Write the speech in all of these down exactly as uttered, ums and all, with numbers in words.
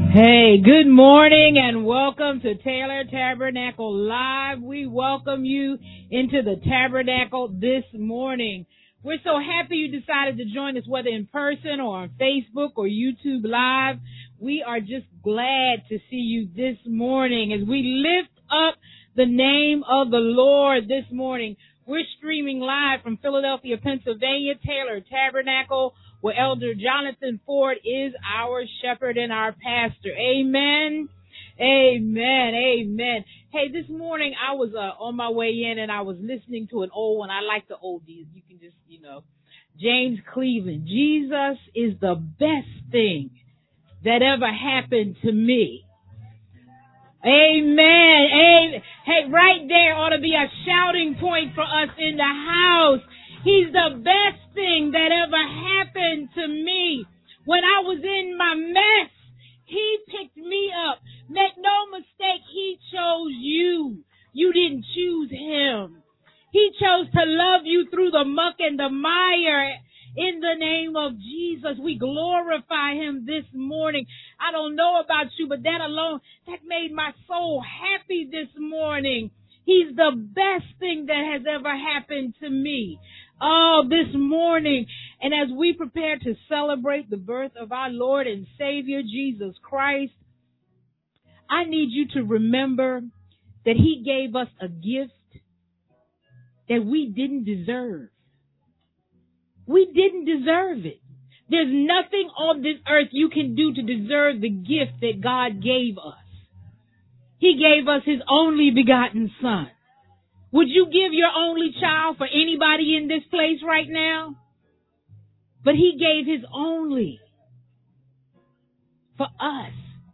Hey, good morning and welcome to Taylor Tabernacle Live. We welcome you into the Tabernacle this morning. We're so happy you decided to join us, whether in person or on Facebook or YouTube Live. We are just glad to see you this morning as we lift up the name of the Lord this morning. We're streaming live from Philadelphia, Pennsylvania, Taylor Tabernacle, where Elder Jonathan Ford is our shepherd and our pastor. Amen. Amen. Amen. Hey, this morning I was uh, on my way in and I was listening to an old one. I like the oldies. You can just, you know, James Cleveland. Jesus is the best thing that ever happened to me. Amen. Amen. Hey, right there ought to be a shouting point for us in the house. He's the best thing that ever happened to me. When I was in my mess, he picked me up. Make no mistake, he chose you. You didn't choose him. He chose to love you through the muck and the mire. In the name of Jesus, we glorify him this morning. I don't know about you, but that alone, that made my soul happy this morning. He's the best thing that has ever happened to me. Oh, this morning. And as we prepare to celebrate the birth of our Lord and Savior, Jesus Christ, I need you to remember that he gave us a gift that we didn't deserve. We didn't deserve it. There's nothing on this earth you can do to deserve the gift that God gave us. He gave us his only begotten son. Would you give your only child for anybody in this place right now? But he gave his only for us.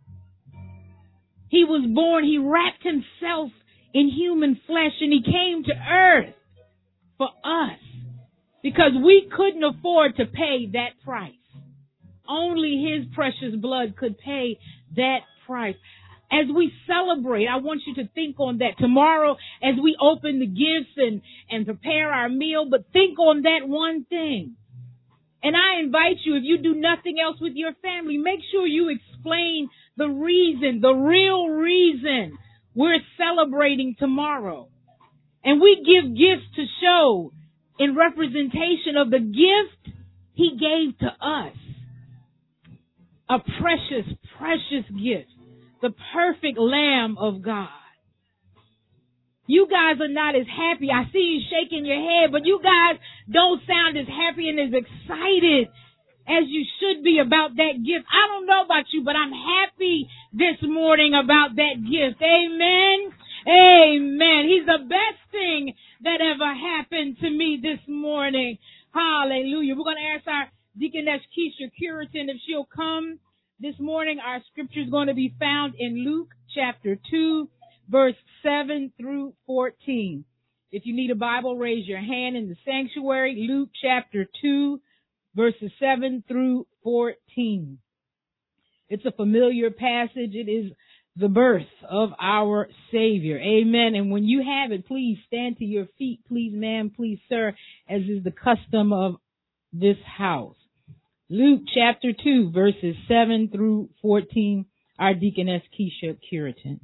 He was born, he wrapped himself in human flesh and he came to earth for us because we couldn't afford to pay that price. Only his precious blood could pay that price. As we celebrate, I want you to think on that tomorrow as we open the gifts and, and prepare our meal, but think on that one thing. And I invite you, if you do nothing else with your family, make sure you explain the reason, the real reason we're celebrating tomorrow. And we give gifts to show in representation of the gift he gave to us. A precious, precious gift. The perfect Lamb of God. You guys are not as happy. I see you shaking your head, but you guys don't sound as happy and as excited as you should be about that gift. I don't know about you, but I'm happy this morning about that gift. Amen. Amen. He's the best thing that ever happened to me this morning. Hallelujah. We're going to ask our Deaconess Keisha Curitan if she'll come. This morning, our scripture is going to be found in Luke chapter two, verse seven through fourteen. If you need a Bible, raise your hand in the sanctuary. Luke chapter two, verses seven through fourteen. It's a familiar passage. It is the birth of our Savior. Amen. And when you have it, please stand to your feet. Please, ma'am. Please, sir, as is the custom of this house. Luke chapter two, verses seven through fourteen, our Deaconess Keisha Curitan.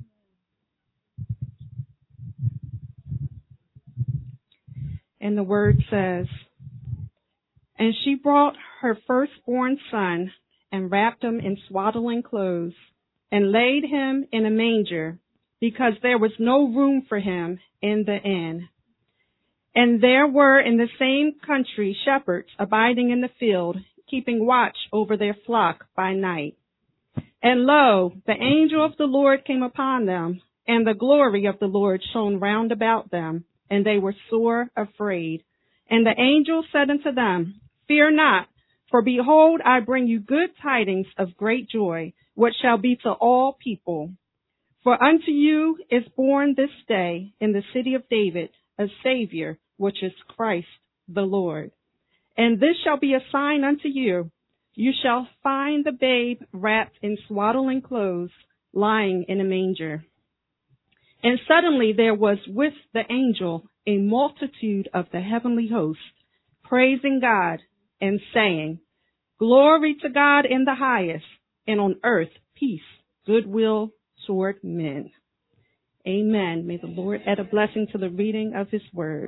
And the word says, "And she brought her firstborn son and wrapped him in swaddling clothes and laid him in a manger because there was no room for him in the inn. And there were in the same country shepherds abiding in the field, keeping watch over their flock by night. And lo, the angel of the Lord came upon them, and the glory of the Lord shone round about them, and they were sore afraid. And the angel said unto them, Fear not, for behold, I bring you good tidings of great joy, which shall be to all people. For unto you is born this day in the city of David a Savior, which is Christ the Lord. And this shall be a sign unto you. You shall find the babe wrapped in swaddling clothes, lying in a manger. And suddenly there was with the angel a multitude of the heavenly host, praising God and saying, Glory to God in the highest, and on earth peace, goodwill toward men. Amen. May the Lord add a blessing to the reading of his word.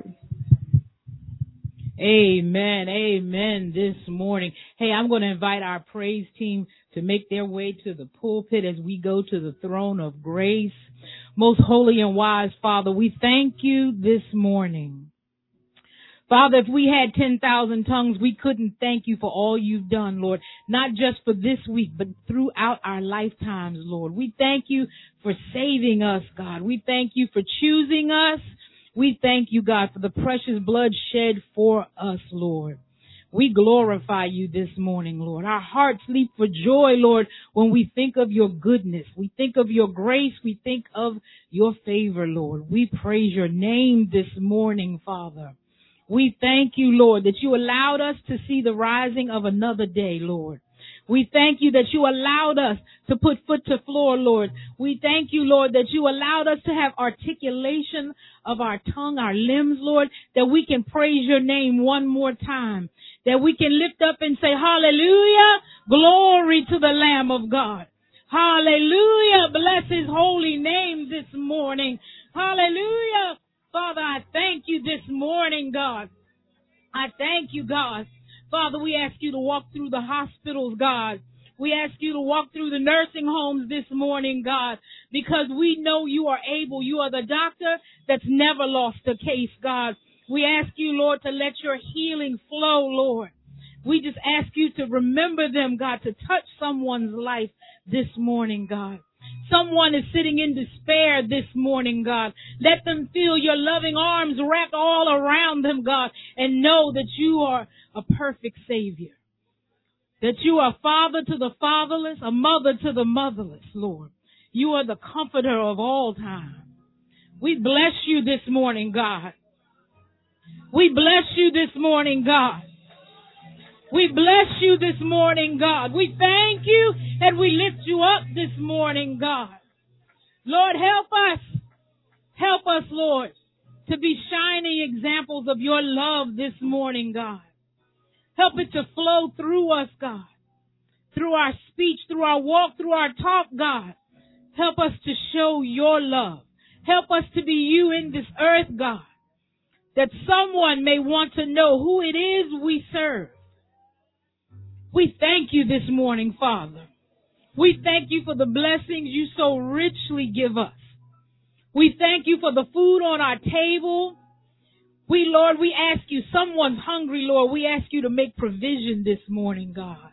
Amen. Amen this morning. Hey, I'm going to invite our praise team to make their way to the pulpit as we go to the throne of grace. Most holy and wise Father, we thank you this morning. Father, if we had ten thousand tongues, we couldn't thank you for all you've done, Lord, not just for this week, but throughout our lifetimes, Lord. We thank you for saving us, God. We thank you for choosing us. We thank you, God, for the precious blood shed for us, Lord. We glorify you this morning, Lord. Our hearts leap for joy, Lord, when we think of your goodness. We think of your grace. We think of your favor, Lord. We praise your name this morning, Father. We thank you, Lord, that you allowed us to see the rising of another day, Lord. We thank you that you allowed us to put foot to floor, Lord. We thank you, Lord, that you allowed us to have articulation of our tongue, our limbs, Lord, that we can praise your name one more time, that we can lift up and say, hallelujah, glory to the Lamb of God. Hallelujah, bless his holy name this morning. Hallelujah. Father, I thank you this morning, God. I thank you, God. Father, we ask you to walk through the hospitals, God. We ask you to walk through the nursing homes this morning, God, because we know you are able. You are the doctor that's never lost a case, God. We ask you, Lord, to let your healing flow, Lord. We just ask you to remember them, God, to touch someone's life this morning, God. Someone is sitting in despair this morning, God. Let them feel your loving arms wrapped all around them, God, and know that you are a perfect Savior. That you are father to the fatherless, a mother to the motherless, Lord. You are the comforter of all time. We bless you this morning, God. We bless you this morning, God. We bless you this morning, God. We thank you and we lift you up this morning, God. Lord, help us. Help us, Lord, to be shining examples of your love this morning, God. Help it to flow through us, God. Through our speech, through our walk, through our talk, God. Help us to show your love. Help us to be you in this earth, God. That someone may want to know who it is we serve. We thank you this morning, Father. We thank you for the blessings you so richly give us. We thank you for the food on our table. We, Lord, we ask you, someone's hungry, Lord. We ask you to make provision this morning, God.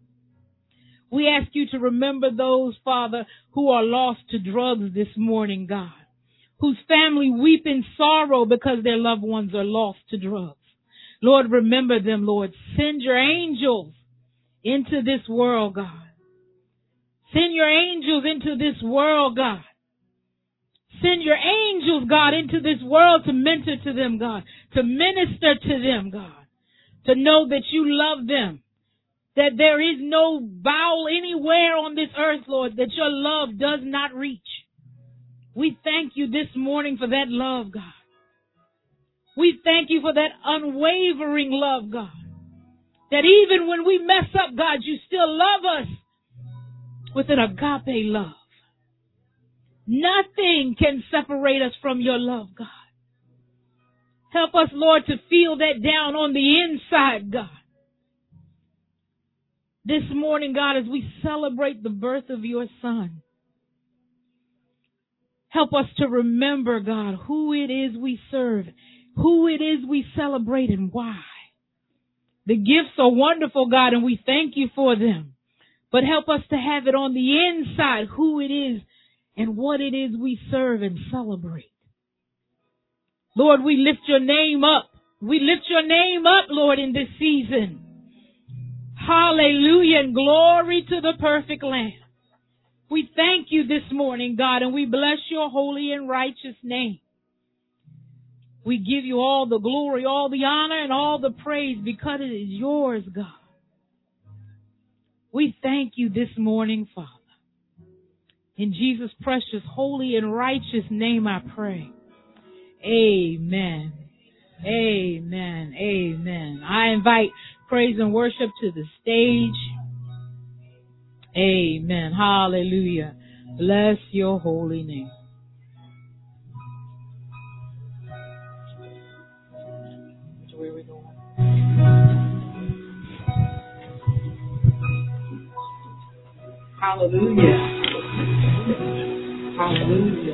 We ask you to remember those, Father, who are lost to drugs this morning, God. Whose family weep in sorrow because their loved ones are lost to drugs. Lord, remember them, Lord. Send your angels into this world, God. Send your angels into this world, God. Send your angels, God, into this world to mentor to them, God. To minister to them, God. To know that you love them. That there is no bowel anywhere on this earth, Lord, that your love does not reach. We thank you this morning for that love, God. We thank you for that unwavering love, God. That even when we mess up, God, you still love us with an agape love. Nothing can separate us from your love, God. Help us, Lord, to feel that down on the inside, God. This morning, God, as we celebrate the birth of your Son, help us to remember, God, who it is we serve, who it is we celebrate, and why. The gifts are wonderful, God, and we thank you for them. But help us to have it on the inside, who it is and what it is we serve and celebrate. Lord, we lift your name up. We lift your name up, Lord, in this season. Hallelujah and glory to the perfect Lamb. We thank you this morning, God, and we bless your holy and righteous name. We give you all the glory, all the honor, and all the praise because it is yours, God. We thank you this morning, Father. In Jesus' precious, holy, and righteous name I pray. Amen. Amen. Amen. I invite praise and worship to the stage. Amen. Hallelujah. Bless your holy name. Where are we going? Hallelujah. Hallelujah.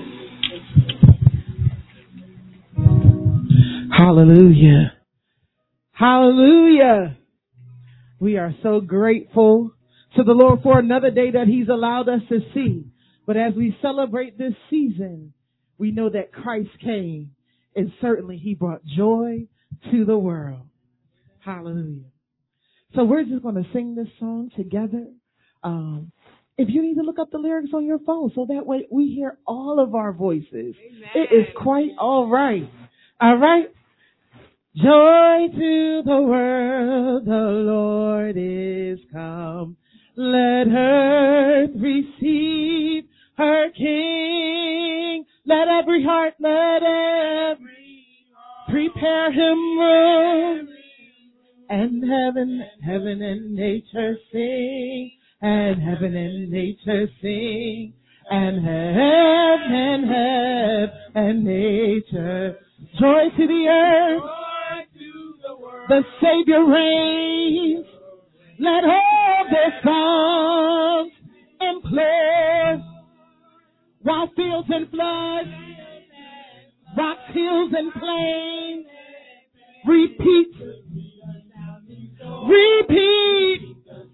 Hallelujah. Hallelujah. We are so grateful to the Lord for another day that He's allowed us to see. But as we celebrate this season, we know that Christ came and certainly He brought joy to the world. Hallelujah. So we're just going to sing this song together. Um, if you need to look up the lyrics on your phone so that way we hear all of our voices. Amen. It is quite all right. All right. Joy to the world, the Lord is come. Let earth receive her King. Let every heart, let every heart prepare Him room. And heaven, heaven and nature sing. And heaven and nature sing. And heaven and heaven and nature. Joy to the earth. The Savior reigns. Let all their songs implore. While fields and floods, rocks, hills and plains, repeat, repeat,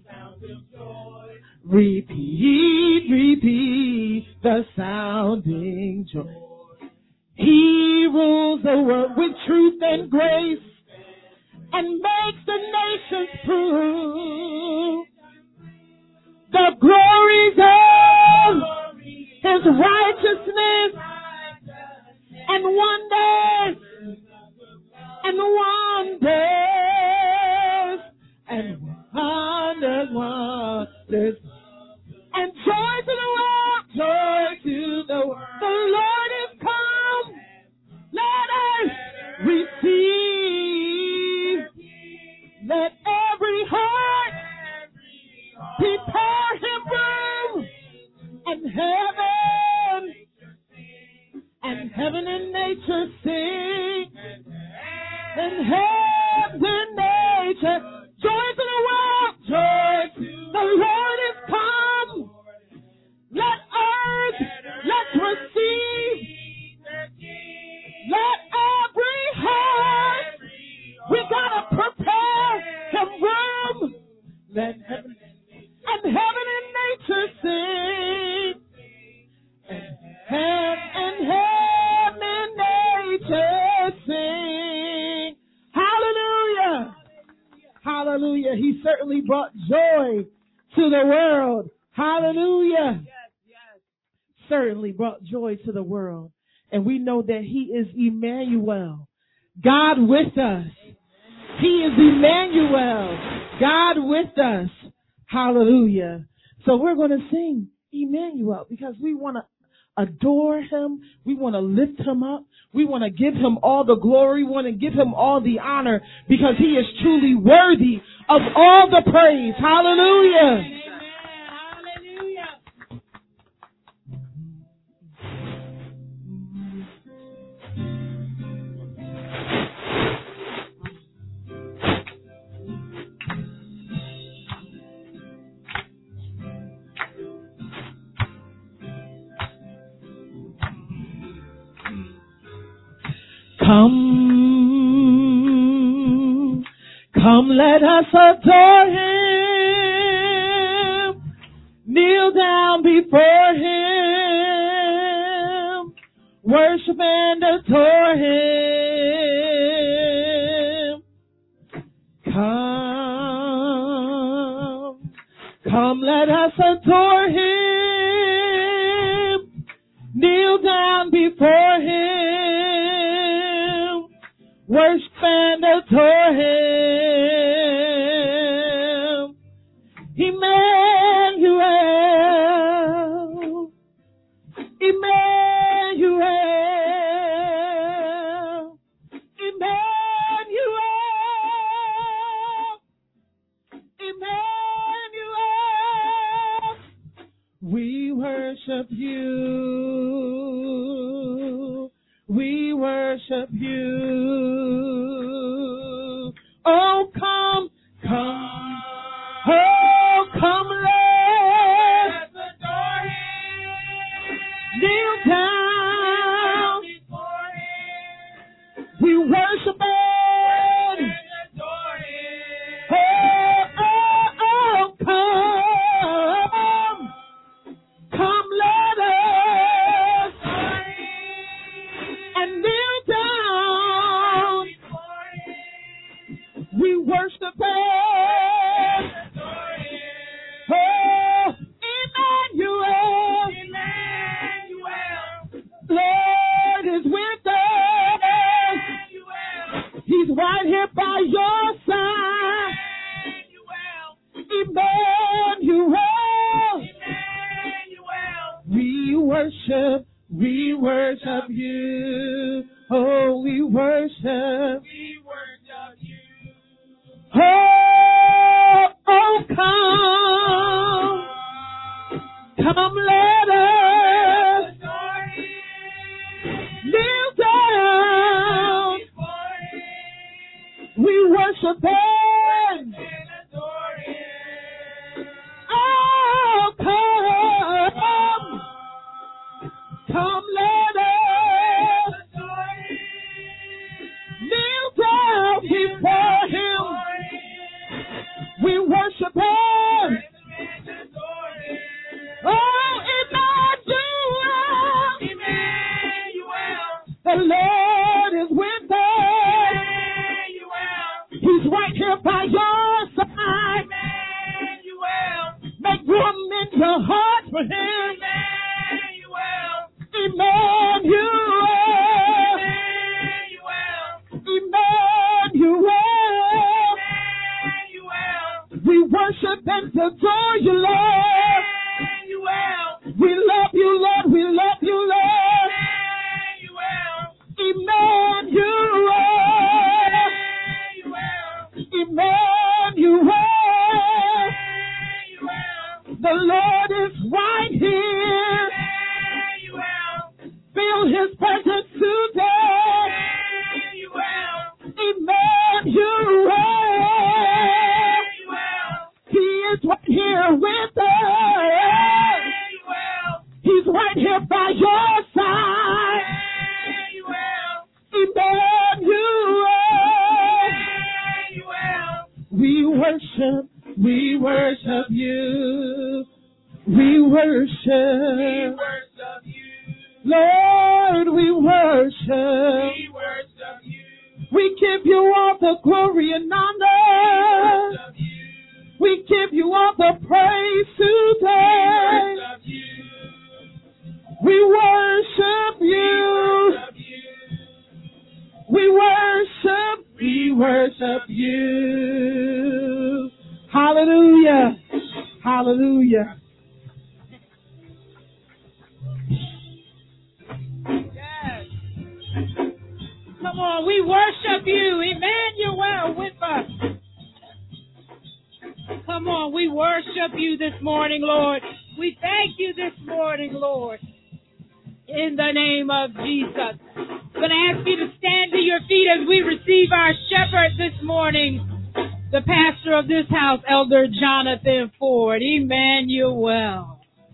repeat, repeat the sounding joy. He rules the world with truth and grace, and makes the nations prove the glories of His righteousness and wonders and wonders and wonders, wonders and joy to the world, joy to the world. The Lord is come. Let us receive. Let every heart prepare Him room, and heaven, and heaven and nature sing, and heaven and nature, joy to the world, joy to the Lord is come. Let earth, let's receive, let every heart, we gotta prepare Him room. Let heaven and heaven and nature sing. And heaven and heaven and nature sing. Hallelujah. Hallelujah. He certainly brought joy to the world. Hallelujah. Yes, yes. Certainly brought joy to the world. And we know that He is Emmanuel, God with us. He is Emmanuel, God with us. Hallelujah. So we're going to sing Emmanuel because we want to adore Him. We want to lift Him up. We want to give Him all the glory. We want to give Him all the honor because He is truly worthy of all the praise. Hallelujah. Amen. Hallelujah. Come, come, let us adore Him, kneel down before Him, worship and adore Him. Come, come, let us adore Him, kneel down before Him, worship and adore Him. Emmanuel, Emmanuel, Emmanuel, Emmanuel, worship you. We worship you. Oh, come, come. Oh, come, let's adore him. Kneel down. We worship him. Oh, oh, oh, come. Come, let us. And kneel down. We worship him. Oh, Emmanuel. Lord is with us. He's right here by your side. Emmanuel. We worship, we worship you. Oh, we worship. We worship you. Oh, oh, come. Come, let us kneel down. We worship him. Oh, come. Come, let us kneel down before him. We worship him. Oh, Emmanuel. The Lord is with us. He's right here by your side. Make room in your heart for him. Emmanuel. Emmanuel. We worship and adore you, Lord. We love you, Lord. We love you, Lord. Emmanuel. Emmanuel. The Lord is right here. Feel his presence today. Emmanuel. He is right here with us. He's right here by your side. Emmanuel. We worship, we worship you. We worship. Lord, we worship. We worship you. We give you all the glory and honor. We give you all the praise today. We worship you. We worship. We worship you. Hallelujah. Hallelujah. Yes. Come on, we worship you, Emmanuel, with us. Come on, we worship you this morning, Lord. We thank you this morning, Lord. In the name of Jesus. I'm going to ask you to stand to your feet as we receive our shepherd this morning, the pastor of this house, Elder Jonathan Ford. Emmanuel.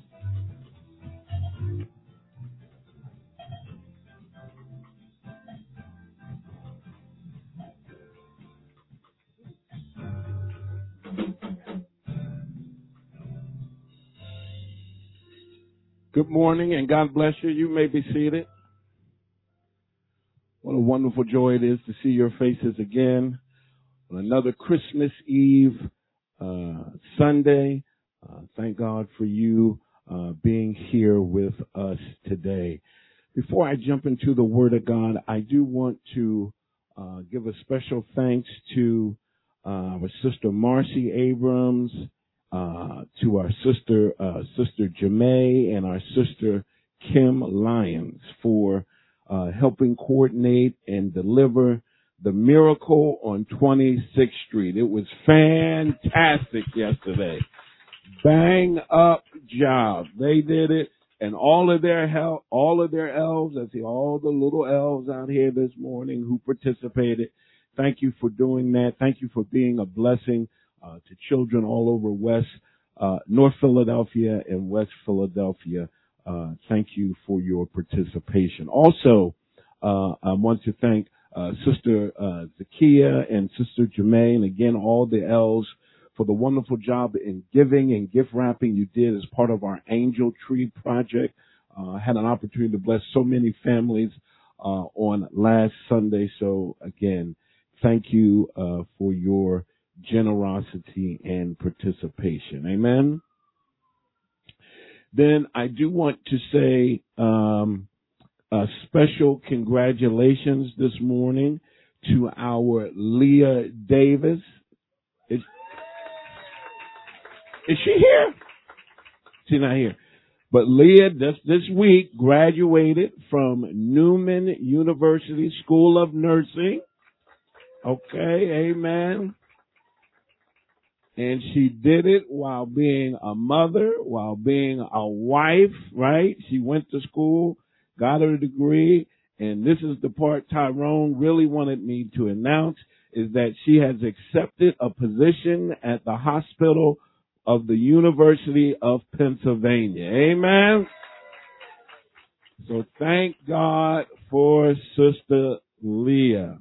Good morning and God bless you. You may be seated. What a wonderful joy it is to see your faces again on another Christmas Eve uh, Sunday. Uh, thank God for you uh, being here with us today. Before I jump into the Word of God, I do want to uh, give a special thanks to uh, our sister Marcy Abrams, Uh, to our sister, uh, Sister Jemay and our sister Kim Lyons for uh, helping coordinate and deliver the Miracle on twenty-sixth Street. It was fantastic yesterday. Bang up job. They did it. And all of their help, all of their elves, I see all the little elves out here this morning who participated. Thank you for doing that. Thank you for being a blessing uh, to children all over West, uh, North Philadelphia and West Philadelphia. Uh, thank you for your participation. Also, uh, I want to thank uh, Sister uh, Zakia and Sister Jermaine, again, all the elves, for the wonderful job in giving and gift wrapping you did as part of our Angel Tree Project. Uh, I had an opportunity to bless so many families uh, on last Sunday. So, again, thank you uh, for your generosity and participation. Amen. Then I do want to say um, a special congratulations this morning to our Leah Davis. Is, is she here? She's not here. But Leah, this, this week, graduated from Newman University School of Nursing. Okay, amen. And she did it while being a mother, while being a wife, right? She went to school, got her degree, and this is the part Tyrone really wanted me to announce, is that she has accepted a position at the hospital of the University of Pennsylvania. Amen? So thank God for Sister Leah.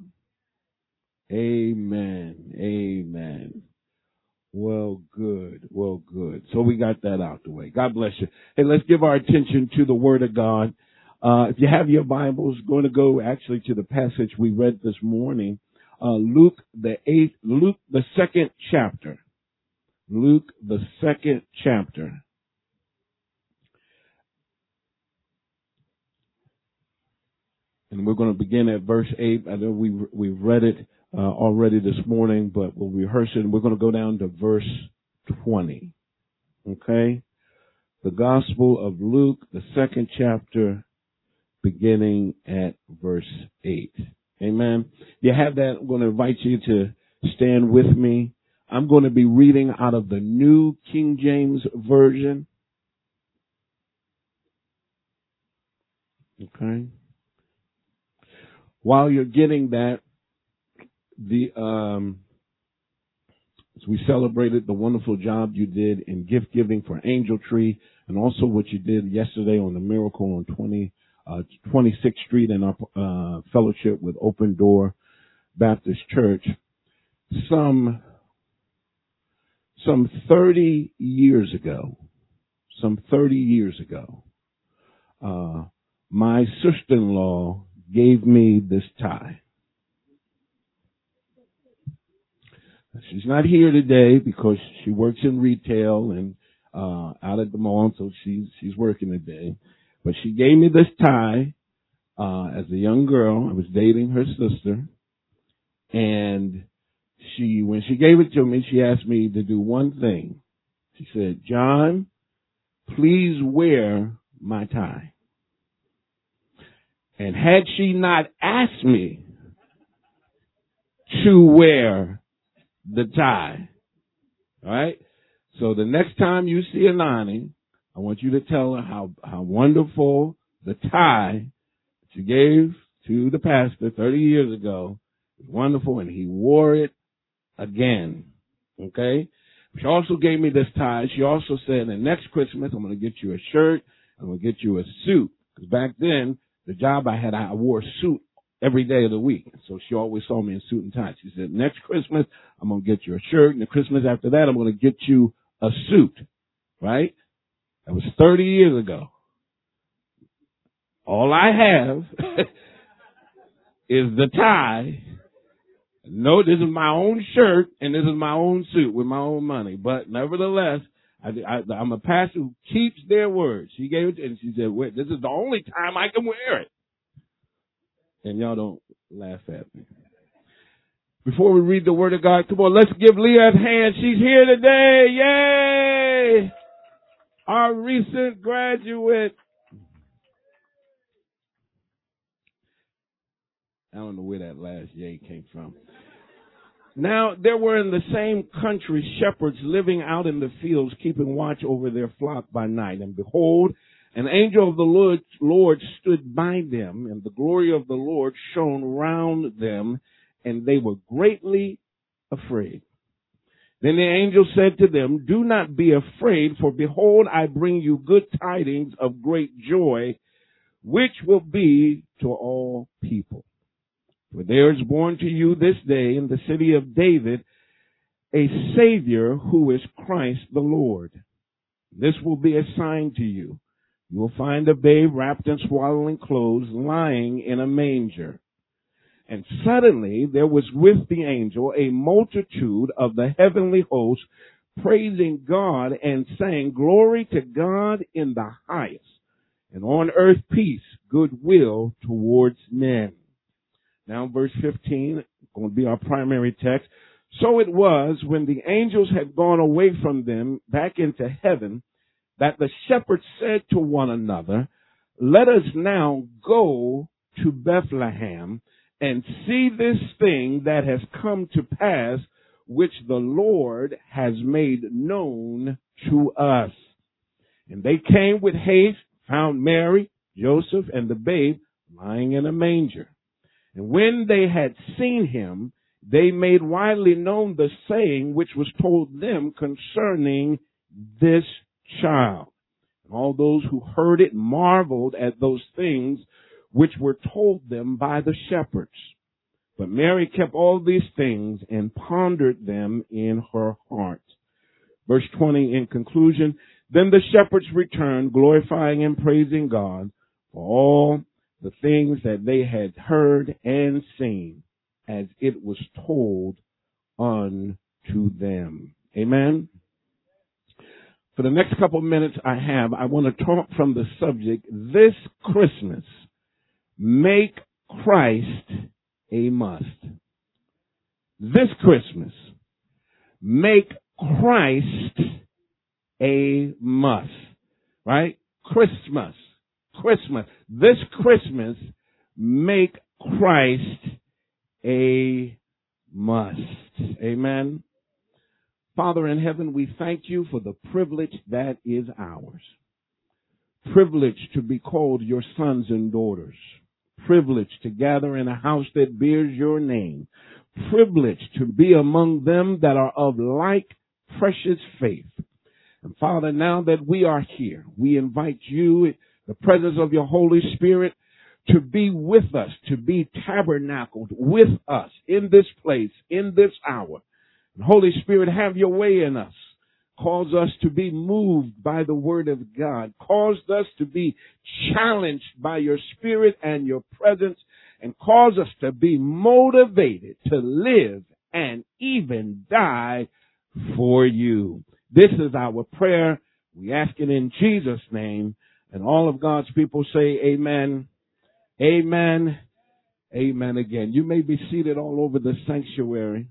Amen. Amen. Well, good. Well, good. So we got that out the way. God bless you. Hey, let's give our attention to the Word of God. Uh, if you have your Bibles, going to go actually to the passage we read this morning, uh, Luke the eighth, Luke the second chapter. Luke the second chapter. And we're going to begin at verse eight. I know we we read it uh, already this morning, but we'll rehearse it. And we're going to go down to verse twenty. Okay? The Gospel of Luke, the second chapter, beginning at verse eight. Amen. You have that. I'm going to invite you to stand with me. I'm going to be reading out of the New King James Version. Okay. While you're getting that, the um, as we celebrated the wonderful job you did in gift giving for Angel Tree, and also what you did yesterday on the Miracle on twenty, uh, twenty-sixth Street in our uh, fellowship with Open Door Baptist Church. Some some thirty years ago, some thirty years ago, uh, my sister-in-law gave me this tie. She's not here today because she works in retail and uh out at the mall, so she's she's working today. But she gave me this tie uh as a young girl. I was dating her sister, and she when she gave it to me, she asked me to do one thing. She said, "John, please wear my tie." And had she not asked me to wear the tie, all right? So the next time you see Anani, I want you to tell her how, how wonderful the tie that you gave to the pastor thirty years ago is wonderful, and he wore it again, okay? She also gave me this tie. She also said, and next Christmas, I'm going to get you a shirt, I'm going to get you a suit, because back then, the job I had, I wore a suit every day of the week. So she always saw me in suit and tie. She said, next Christmas, I'm going to get you a shirt. And the Christmas after that, I'm going to get you a suit. Right? That was thirty years ago. All I have is the tie. No, this is my own shirt, and this is my own suit with my own money. But nevertheless, I, I, I'm a pastor who keeps their word. She gave it, and she said, "Wait, this is the only time I can wear it." And y'all don't laugh at me. Before we read the Word of God, come on, let's give Leah a hand. She's here today. Yay! Our recent graduate. I don't know where that last yay came from. Now there were in the same country shepherds living out in the fields, keeping watch over their flock by night. And behold, an angel of the Lord, Lord stood by them, and the glory of the Lord shone round them, and they were greatly afraid. Then the angel said to them, do not be afraid, for behold, I bring you good tidings of great joy, which will be to all people. For there is born to you this day in the city of David a Savior who is Christ the Lord. This will be a sign to you. You will find a babe wrapped in swaddling clothes, lying in a manger. And suddenly there was with the angel a multitude of the heavenly hosts, praising God and saying, glory to God in the highest, and on earth peace, goodwill towards men. Now verse fifteen, going to be our primary text. So it was when the angels had gone away from them back into heaven, that the shepherds said to one another, let us now go to Bethlehem and see this thing that has come to pass, which the Lord has made known to us. And they came with haste, found Mary, Joseph, and the babe lying in a manger. And when they had seen him, they made widely known the saying which was told them concerning this child. And all those who heard it marveled at those things which were told them by the shepherds. But Mary kept all these things and pondered them in her heart. Verse twenty in conclusion, then the shepherds returned, glorifying and praising God for all the things that they had heard and seen, as it was told unto them. Amen. For the next couple of minutes I have, I want to talk from the subject, this Christmas, make Christ a must. This Christmas, make Christ a must. Right? Christmas. Christmas. This Christmas, make Christ a must. Amen. Father in heaven, we thank you for the privilege that is ours. Privilege to be called your sons and daughters. Privilege to gather in a house that bears your name. Privilege to be among them that are of like precious faith. And Father, now that we are here, we invite you, the presence of your Holy Spirit, to be with us, to be tabernacled with us in this place, in this hour. And Holy Spirit, have your way in us. Cause us to be moved by the word of God. Cause us to be challenged by your spirit and your presence. And cause us to be motivated to live and even die for you. This is our prayer. We ask it in Jesus' name. And all of God's people say amen. Amen. Amen again. You may be seated all over the sanctuary.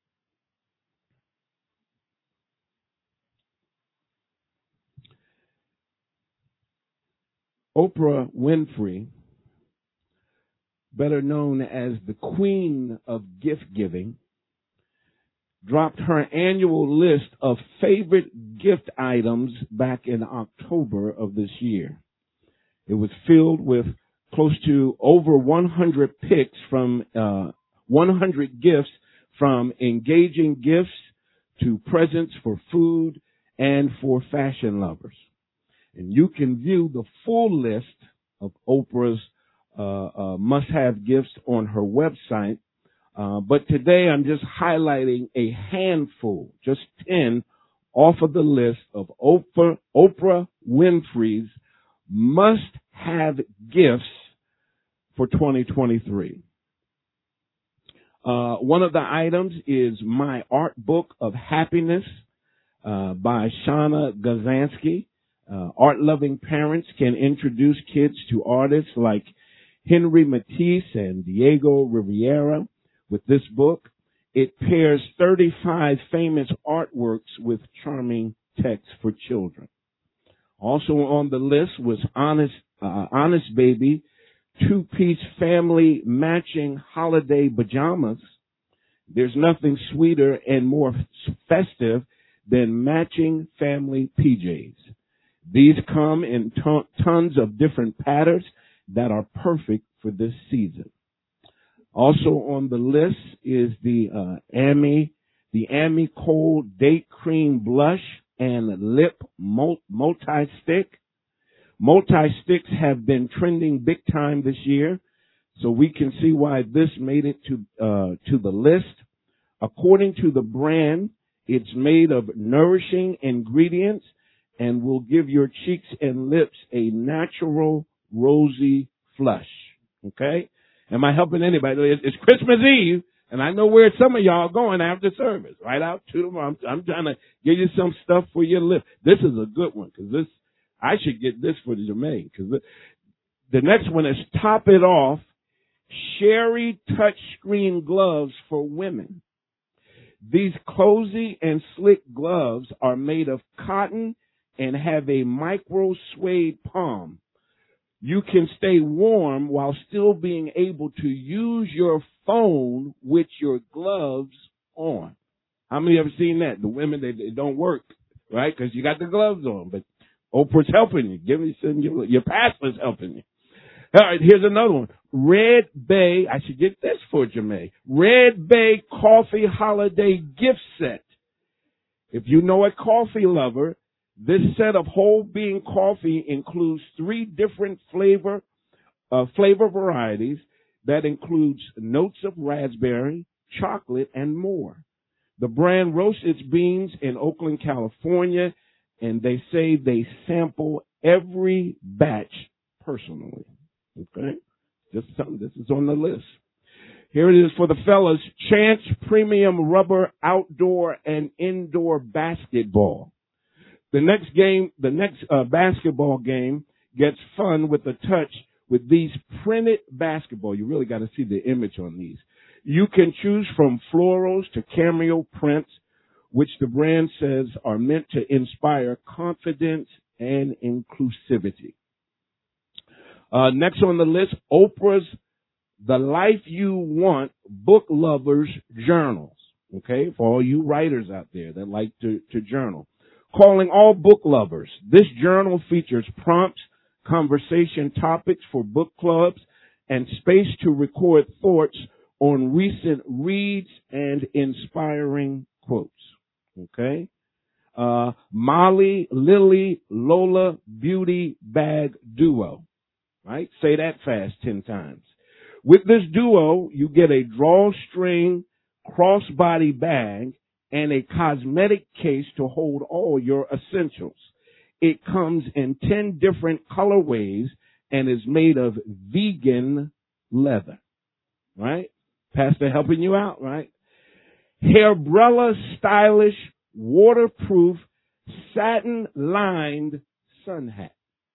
Oprah Winfrey, better known as the Queen of Gift Giving, dropped her annual list of favorite gift items back in October of this year. It was filled with close to over one hundred picks from uh, one hundred gifts, from engaging gifts to presents for food and for fashion lovers. And you can view the full list of Oprah's uh, uh, must-have gifts on her website. Uh, but today I'm just highlighting a handful, just ten, off of the list of Oprah, Oprah Winfrey's must-have gifts for twenty twenty-three. Uh, one of the items is My Art Book of Happiness uh, by Shauna Gazansky. Uh, art-loving parents can introduce kids to artists like Henry Matisse and Diego Rivera. With this book, it pairs thirty-five famous artworks with charming text for children. Also on the list was Honest, uh, Honest Baby two-piece family matching holiday pajamas. There's nothing sweeter and more festive than matching family P Js. These come in ton- tons of different patterns that are perfect for this season. Also on the list is the uh, Ami, the Ami Kohl Date Cream Blush and Lip Multi-Stick. Multi-sticks have been trending big time this year, so we can see why this made it to uh, to the list. According to the brand, it's made of nourishing ingredients and will give your cheeks and lips a natural rosy flush. Okay? Am I helping anybody? It's Christmas Eve, and I know where some of y'all are going after service. Right out to them. I'm, I'm trying to give you some stuff for your lips. This is a good one, because this, I should get this for Jermaine, because the, the next one is Top It Off, Sherry Touchscreen Gloves for Women. These cozy and slick gloves are made of cotton and have a micro suede palm. You can stay warm while still being able to use your phone with your gloves on. How many ever seen that? The women, they, they don't work, right? Because you got the gloves on. But Oprah's helping you. Give me some, your, your pastor's helping you. All right, here's another one. Red Bay, I should get this for Jermaine. Red Bay Coffee Holiday Gift Set. If you know a coffee lover, this set of whole bean coffee includes three different flavor, uh, flavor varieties that includes notes of raspberry, chocolate, and more. The brand roasts its beans in Oakland, California, and they say they sample every batch personally. Okay? Just something, this is on the list. Here it is for the fellas. Chance Premium Rubber Outdoor and Indoor Basketball. The next game, the next uh, basketball game gets fun with a touch with these printed basketball. You really got to see the image on these. You can choose from florals to cameo prints, which the brand says are meant to inspire confidence and inclusivity. Uh, next on the list, Oprah's The Life You Want Book Lovers Journals. Okay, for all you writers out there that like to, to journal. Calling all book lovers. This journal features prompts, conversation topics for book clubs, and space to record thoughts on recent reads and inspiring quotes. Okay? Uh, Molly, Lily, Lola Beauty Bag Duo. Right? Say that fast ten times. With this duo, you get a drawstring crossbody bag and a cosmetic case to hold all your essentials. It comes in ten different colorways and is made of vegan leather. Right? Pastor helping you out, right? Hairbrella stylish, waterproof, satin-lined sun hat.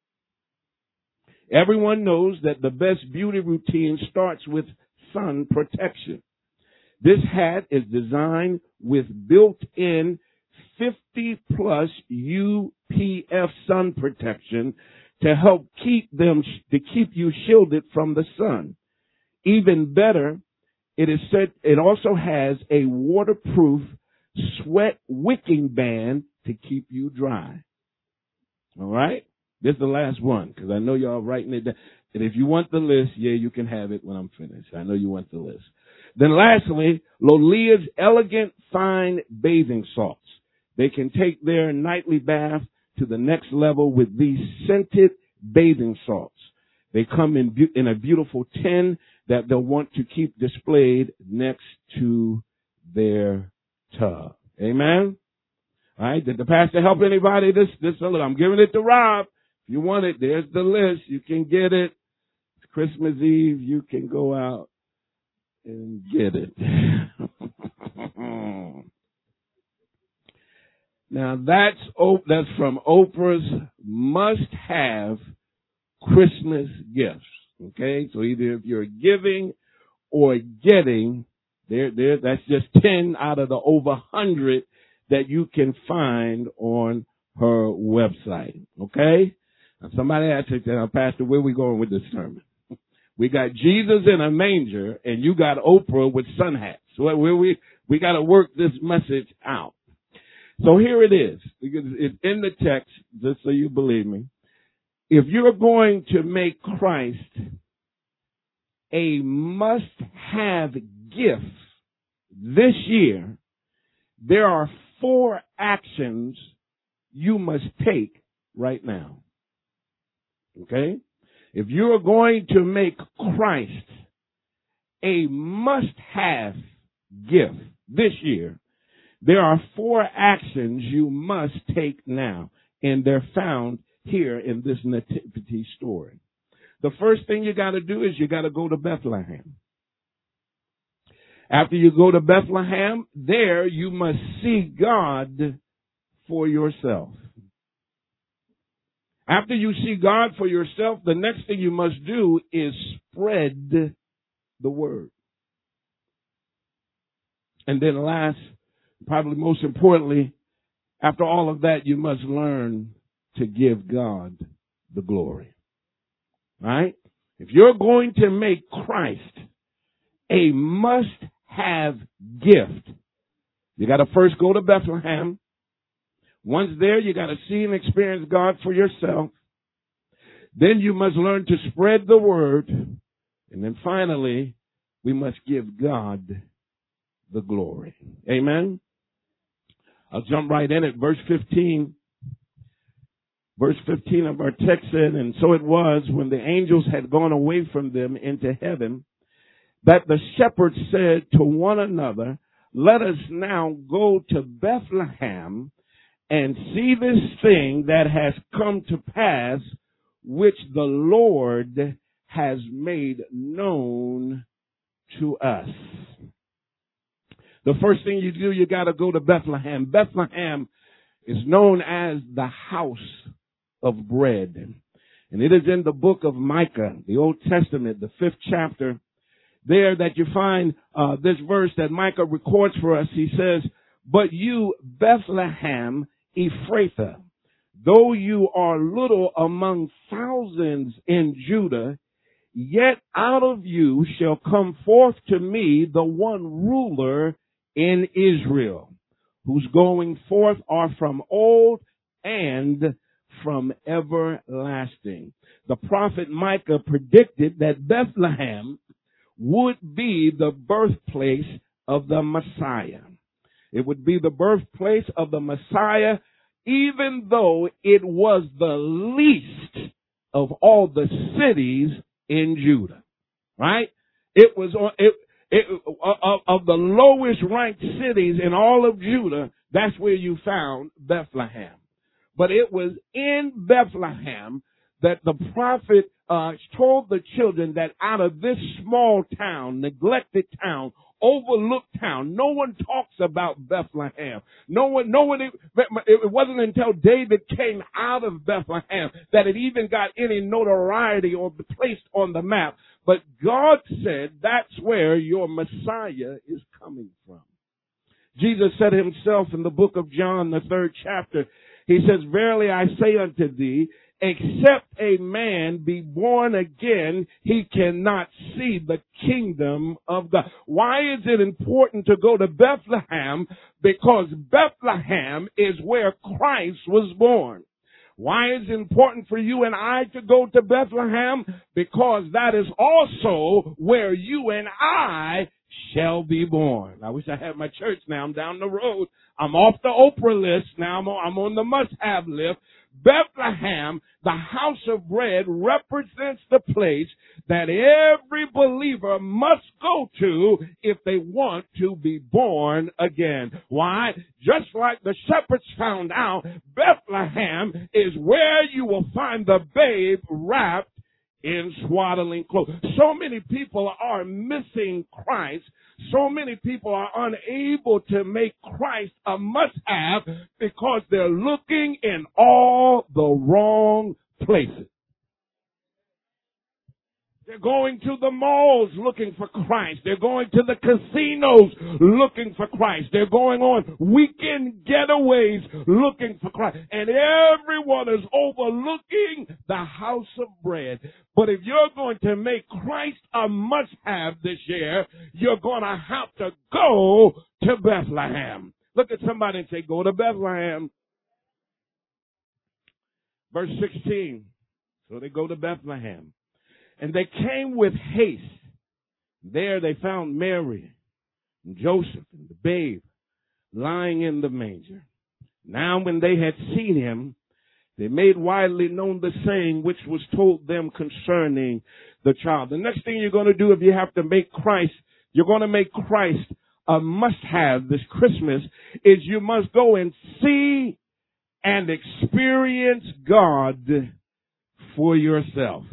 Everyone knows that the best beauty routine starts with sun protection. This hat is designed with built-in fifty plus U P F sun protection to help keep them, to keep you shielded from the sun. Even better, it is said it also has a waterproof sweat wicking band to keep you dry. All right? This is the last one, because I know y'all writing it down. And if you want the list, yeah, you can have it when I'm finished. I know you want the list. Then lastly, Lolia's Elegant Fine Bathing Salts. They can take their nightly bath to the next level with these scented bathing salts. They come in, be- in a beautiful tin that they'll want to keep displayed next to their tub. Amen? All right, did the pastor help anybody? This, this, look, I'm giving it to Rob. If you want it, there's the list. You can get it. It's Christmas Eve. You can go out and get it. Now that's that's from Oprah's must-have Christmas gifts. Okay, so either if you're giving or getting, there, there, that's just ten out of the over one hundred that you can find on her website. Okay. Now somebody asked me, Pastor, where are we going with this sermon? We got Jesus in a manger, and you got Oprah with sun hats. So we, we, we got to work this message out. So here it is. It's in the text, just so you believe me. If you're going to make Christ a must-have gift this year, there are four actions you must take right now. Okay? If you are going to make Christ a must-have gift this year, there are four actions you must take now, and they're found here in this nativity story. The first thing you got to do is you got to go to Bethlehem. After you go to Bethlehem, there you must see God for yourself. After you see God for yourself, the next thing you must do is spread the word. And then last, probably most importantly, after all of that, you must learn to give God the glory. Right? If you're going to make Christ a must-have gift, you got to first go to Bethlehem. Once there, you got to see and experience God for yourself. Then you must learn to spread the word. And then finally, we must give God the glory. Amen? I'll jump right in at verse fifteen. Verse fifteen of our text said, and so it was when the angels had gone away from them into heaven, that the shepherds said to one another, let us now go to Bethlehem and see this thing that has come to pass, which the Lord has made known to us. The first thing you do, you got to go to Bethlehem. Bethlehem is known as the house of bread. And it is in the book of Micah, the Old Testament, the fifth chapter, there that you find uh, this verse that Micah records for us. He says, but you, Bethlehem Ephrathah, though you are little among thousands in Judah, yet out of you shall come forth to me the one ruler in Israel, whose going forth are from old and from everlasting. The prophet Micah predicted that Bethlehem would be the birthplace of the Messiah. It would be the birthplace of the Messiah, even though it was the least of all the cities in Judah. Right? It was it, it of, of the lowest ranked cities in all of Judah. That's where you found Bethlehem. But it was in Bethlehem that the prophet uh, told the children that out of this small town, neglected town, overlooked town, no one talks about Bethlehem. No one, no one. It, it wasn't until David came out of Bethlehem that it even got any notoriety or placed on the map. But God said that's where your Messiah is coming from. Jesus said himself in the book of John, the third chapter, he says, verily I say unto thee, except a man be born again, he cannot see the kingdom of God. Why is it important to go to Bethlehem? Because Bethlehem is where Christ was born. Why is it important for you and I to go to Bethlehem? Because that is also where you and I shall be born. I wish I had my church now. I'm down the road. I'm off the Oprah list. Now I'm on, I'm on the must-have list. Bethlehem, the house of bread, represents the place that every believer must go to if they want to be born again. Why? Just like the shepherds found out, Bethlehem is where you will find the babe wrapped in swaddling clothes. So many people are missing Christ. So many people are unable to make Christ a must-have because they're looking in all the wrong places. They're going to the malls looking for Christ. They're going to the casinos looking for Christ. They're going on weekend getaways looking for Christ. And everyone is overlooking the house of bread. But if you're going to make Christ a must-have this year, you're going to have to go to Bethlehem. Look at somebody and say, go to Bethlehem. Verse sixteen. So they go to Bethlehem. And they came with haste. There they found Mary and Joseph and the babe lying in the manger. Now when they had seen him, they made widely known the saying which was told them concerning the child. The next thing you're going to do if you have to make Christ, you're going to make Christ a must-have this Christmas, is you must go and see and experience God for yourself.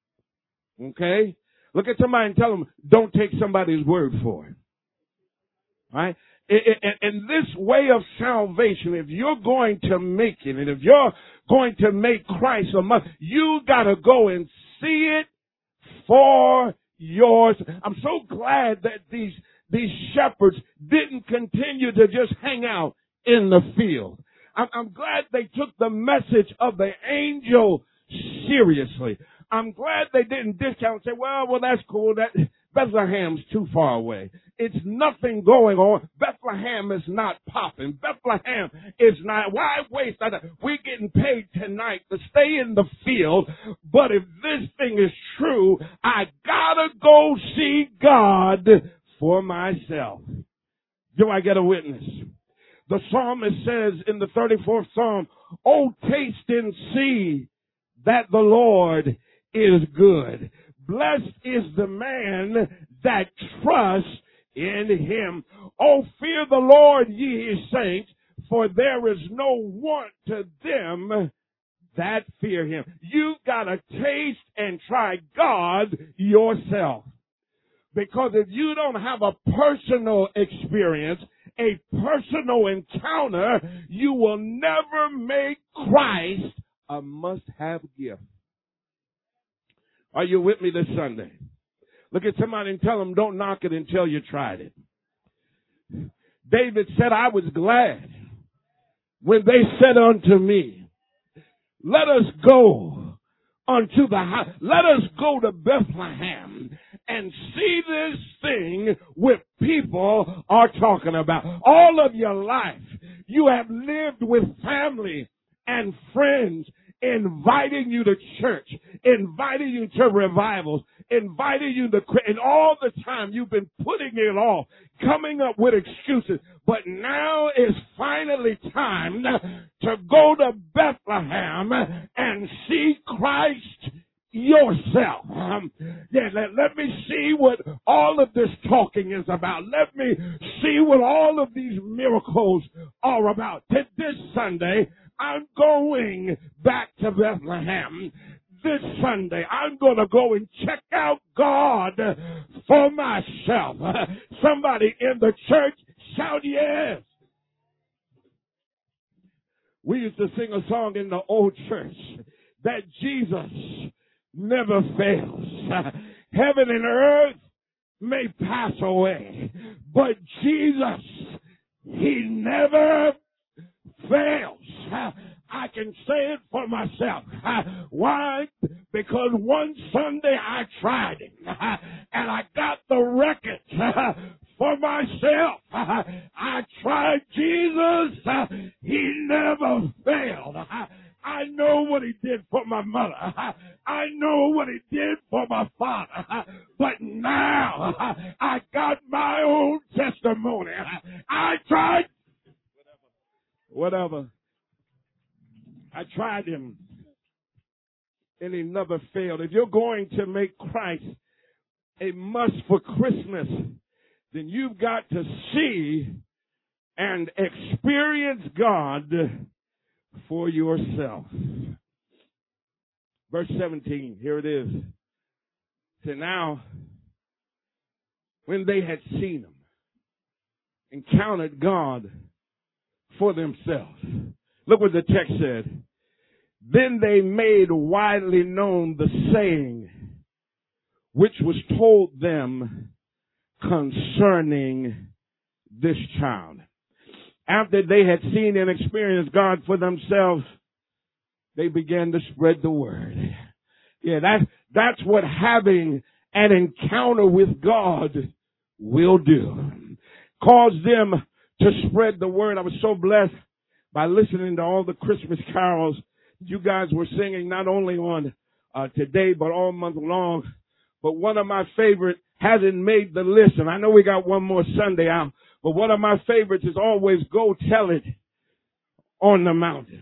Okay? Look at somebody and tell them, don't take somebody's word for it. All right? In this way of salvation, if you're going to make it, and if you're going to make Christ a must, you got to go and see it for yours. I'm so glad that these these shepherds didn't continue to just hang out in the field. I'm, I'm glad they took the message of the angel seriously. I'm glad they didn't discount and say, well, well, that's cool. That Bethlehem's too far away. It's nothing going on. Bethlehem is not popping. Bethlehem is not. Why waste that? We're getting paid tonight to stay in the field. But if this thing is true, I gotta go see God for myself. Do I get a witness? The psalmist says in the thirty-fourth Psalm, oh, taste and see that the Lord is good. Blessed is the man that trusts in him. Oh, fear the Lord, ye his saints, for there is no want to them that fear him. You've got to taste and try God yourself. Because if you don't have a personal experience, a personal encounter, you will never make Christ a must-have gift. Are you with me this Sunday? Look at somebody and tell them, don't knock it until you tried it. David said, I was glad when they said unto me, let us go unto the house. Let us go to Bethlehem and see this thing which people are talking about. All of your life, you have lived with family and friends inviting you to church, inviting you to revivals, inviting you to, and all the time you've been putting it off, coming up with excuses. But now is finally time to go to Bethlehem and see Christ yourself. Um, yeah, let, let me see what all of this talking is about. Let me see what all of these miracles are about. This Sunday, I'm going back to Bethlehem. This Sunday, I'm going to go and check out God for myself. Somebody in the church shout yes. We used to sing a song in the old church that Jesus never fails. Heaven and earth may pass away, but Jesus, he never fails. I can say it for myself. Why? Because one Sunday I tried it and I got the record for myself. I tried Jesus. He never failed. I know what he did for my mother. I know what he did for my father. But now I got my own testimony. I tried whatever. I tried him and he never failed. If you're going to make Christ a must for Christmas, then you've got to see and experience God for yourself. Verse seventeen, here it is. So now, when they had seen him, encountered God for themselves. Look what the text said. Then they made widely known the saying which was told them concerning this child. After they had seen and experienced God for themselves, they began to spread the word. Yeah, that, that's what having an encounter with God will do. Cause them to spread the word. I was so blessed by listening to all the Christmas carols you guys were singing, not only on uh, today, but all month long. But one of my favorite hasn't made the list, and I know we got one more Sunday out, but one of my favorites is always Go Tell It on the Mountain.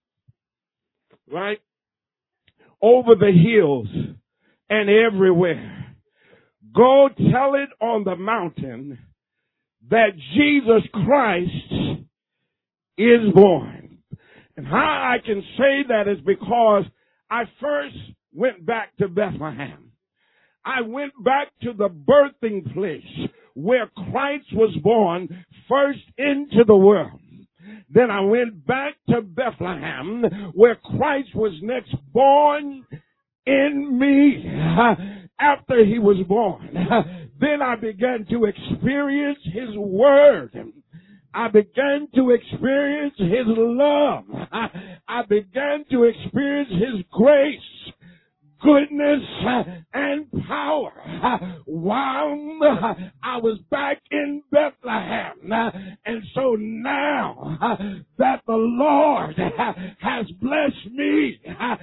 Right? Over the hills and everywhere. Go tell it on the mountain that Jesus Christ is born. And how I can say that is because I first went back to Bethlehem. I went back to the birthing place where Christ was born first into the world. Then I went back to Bethlehem where Christ was next born in me after he was born. Then I began to experience his word. I began to experience his love. I began to experience his grace, goodness, and power while I was back in Bethlehem. And so now that the Lord has blessed me,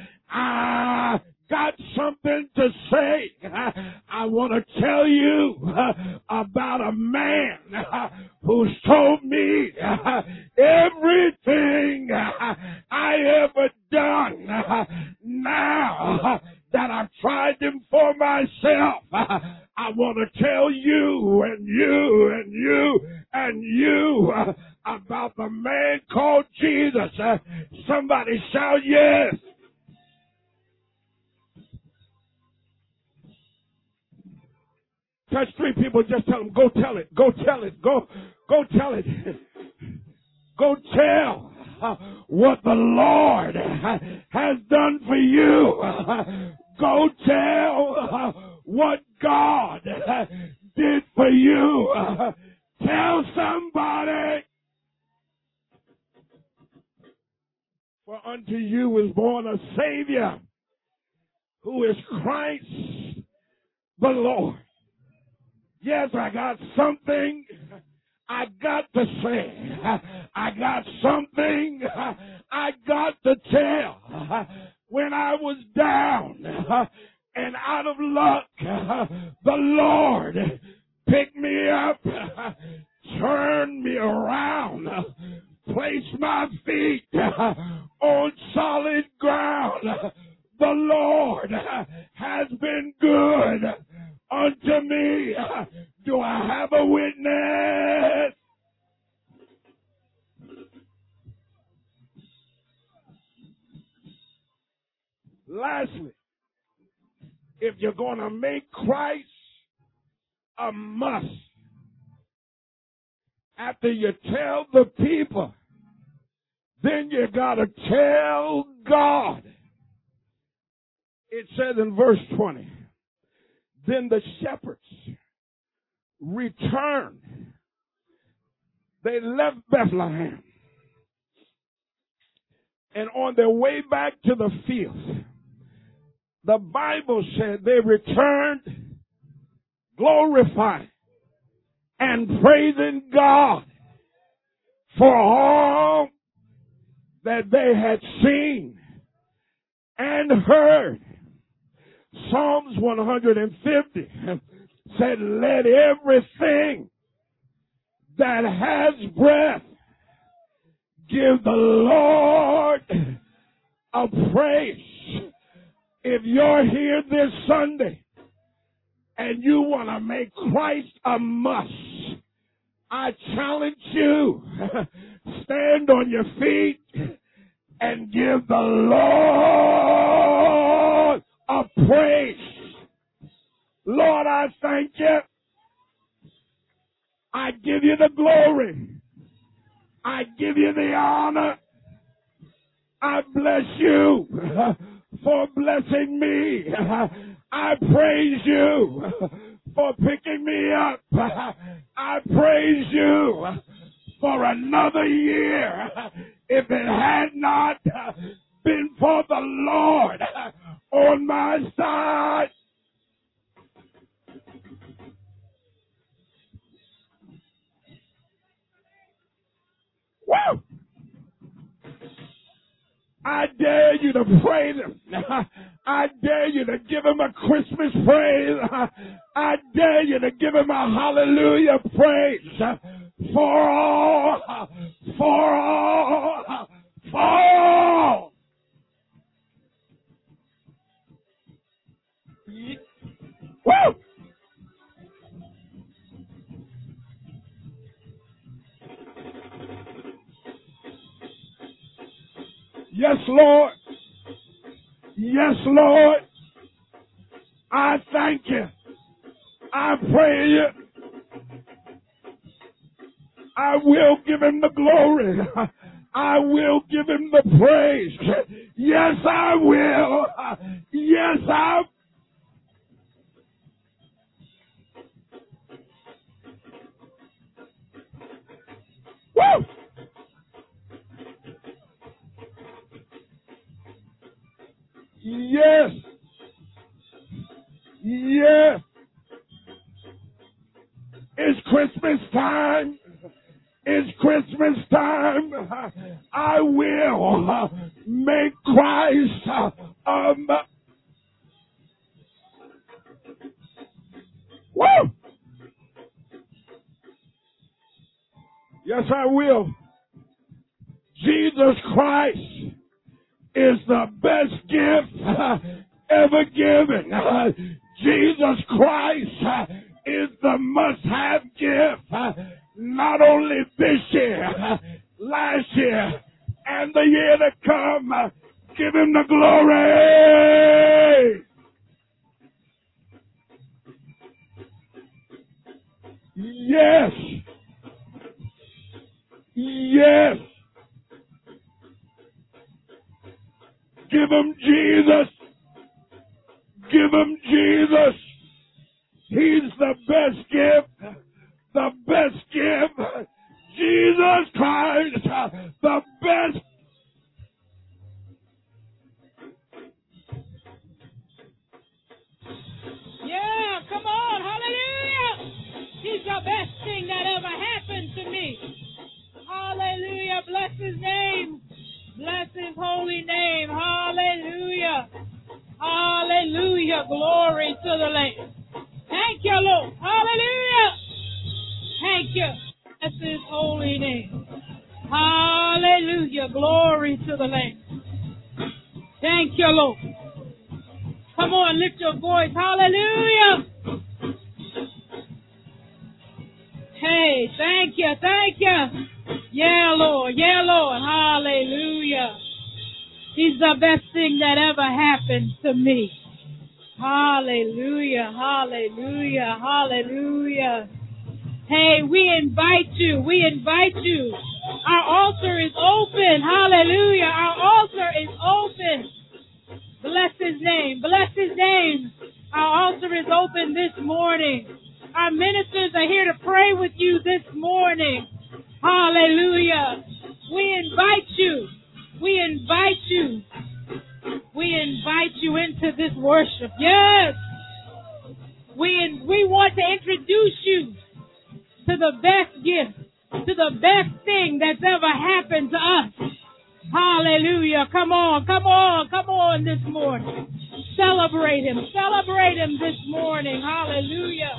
I got something to say. I want to tell you about a man who's told me everything I ever done. Now that I've tried him for myself, I want to tell you and you and you and you about the man called Jesus. Somebody shout yes. Touch three people, just tell them, go tell it, go tell it, go, go tell it. Go tell what the Lord has done for you. Go tell what God did for you. Tell somebody. For unto you is born a Savior who is Christ the Lord. Yes, I got something I got to say. I got something I got to tell. When I was down and out of luck, the Lord picked me up, turned me around, placed my feet on solid ground. The Lord has been good unto me. Do I have a witness? Lastly, if you're going to make Christ a must, after you tell the people, then you got to tell God. It says in verse twenty, then the shepherds returned. They left Bethlehem. And on their way back to the field, the Bible said they returned glorifying and praising God for all that they had seen and heard. Psalms one hundred fifty said, let everything that has breath give the Lord a praise. If you're here this Sunday and you want to make Christ a must, I challenge you, stand on your feet and give the Lord a praise. Lord, I thank you. I give you the glory. I give you the honor. I bless you for blessing me. I praise you for picking me up. I praise you for another year. If it had not been for the Lord on my side. Woo! I dare you to praise him. I dare you to give him a Christmas praise. I dare you to give him a hallelujah praise for all, for all, for all. Woo! Yes, Lord. Yes, Lord. I thank you. I praise you. I will give him the glory. I will give him the praise. Yes, I will. Yes, I will. Woo! Yes. Yes. It's Christmas time. It's Christmas time. I will make Christ um Woo! Yes, I will. Jesus Christ is the best gift ever given. Jesus Christ is the must-have gift, not only this year, last year, and the year to come. Give him the glory. Yes. Yes. Give him Jesus. Give him Jesus. He's the best gift. The best gift. Jesus Christ. The best. Yeah, come on. Hallelujah. He's the best thing that ever happened to me. Hallelujah. Bless his name. Bless his holy name. Hallelujah. Hallelujah. Glory to the Lamb. Thank you, Lord. Hallelujah. Thank you. Bless his holy name. Hallelujah. Glory to the Lamb. Thank you, Lord. Come on, lift your voice. Hallelujah. Hey, thank you. Thank you. Yeah, Lord. Yeah, Lord. Hallelujah. He's the best thing that ever happened to me. Hallelujah. Hallelujah. Hallelujah. Hey, we invite you. We invite you. Our altar is open. Hallelujah. Our altar is open. Bless his name. Bless his name. Our altar is open this morning. Our ministers are here to pray with you this morning. Hallelujah. We invite you. We invite you. We invite you into this worship. Yes. We in, we want to introduce you to the best gift, to the best thing that's ever happened to us. Hallelujah. Come on, come on, come on this morning. Celebrate him. Celebrate him this morning. Hallelujah.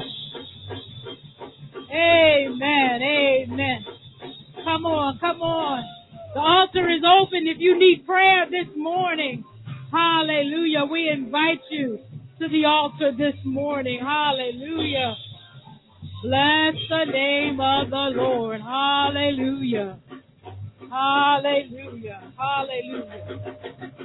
Amen. Amen. Come on, come on. The altar is open if you need prayer this morning. Hallelujah. We invite you to the altar this morning. Hallelujah. Bless the name of the Lord. Hallelujah. Hallelujah. Hallelujah.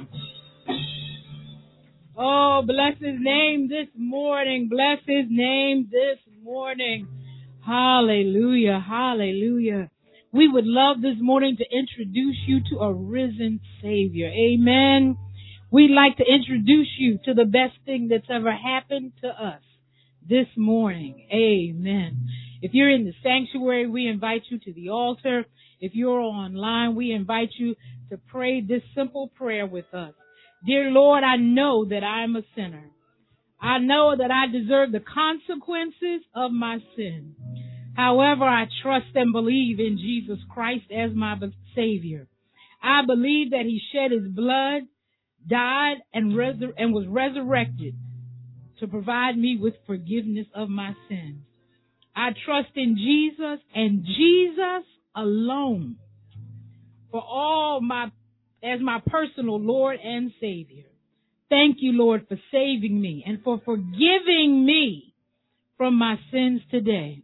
Oh, bless his name this morning. Bless his name this morning. Hallelujah. Hallelujah. We would love this morning to introduce you to a risen Savior. Amen. we'd like to introduce you to the best thing that's ever happened to us this morning. Amen. If you're in the sanctuary, we invite you to the altar. If you're online, we invite you to pray this simple prayer with us. Dear Lord, I know that I'm a sinner. I know that I deserve the consequences of my sin. However, I trust and believe in Jesus Christ as my Savior. I believe that He shed His blood, died, and, resur- and was resurrected to provide me with forgiveness of my sins. I trust in Jesus and Jesus alone for all my, as my personal Lord and Savior. Thank you, Lord, for saving me and for forgiving me from my sins today.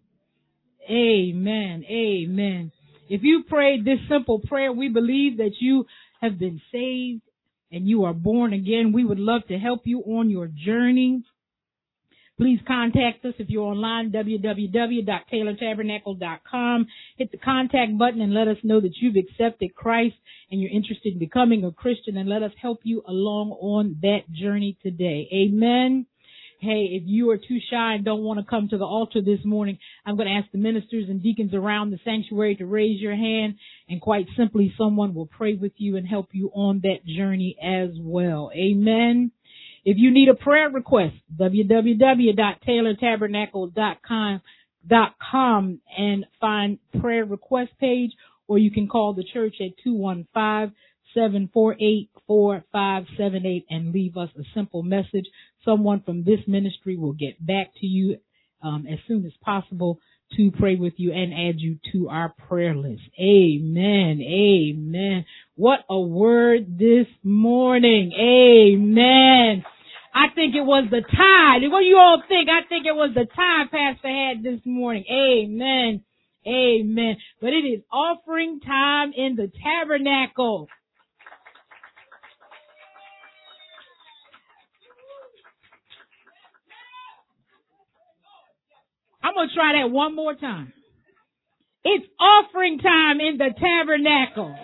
Amen. Amen. If you prayed this simple prayer, we believe that you have been saved and you are born again. We would love to help you on your journey. Please contact us if you're online, w w w dot taylor tabernacle dot com. Hit the contact button and let us know that you've accepted Christ and you're interested in becoming a Christian, and let us help you along on that journey today. Amen. Hey, if you are too shy and don't want to come to the altar this morning, I'm going to ask the ministers and deacons around the sanctuary to raise your hand, and quite simply someone will pray with you and help you on that journey as well. Amen. If you need a prayer request, w w w dot taylor tabernacle dot com and find prayer request page, or you can call the church at two one five, seven four eight, four five seven eight and leave us a simple message. Someone from this ministry will get back to you um, as soon as possible to pray with you and add you to our prayer list. Amen. Amen. What a word this morning. Amen. I think it was the tithe. What do you all think? I think it was the tithe Pastor had this morning. Amen. Amen. But it is offering time in the tabernacle. I'm going to try that one more time. It's offering time in the tabernacle.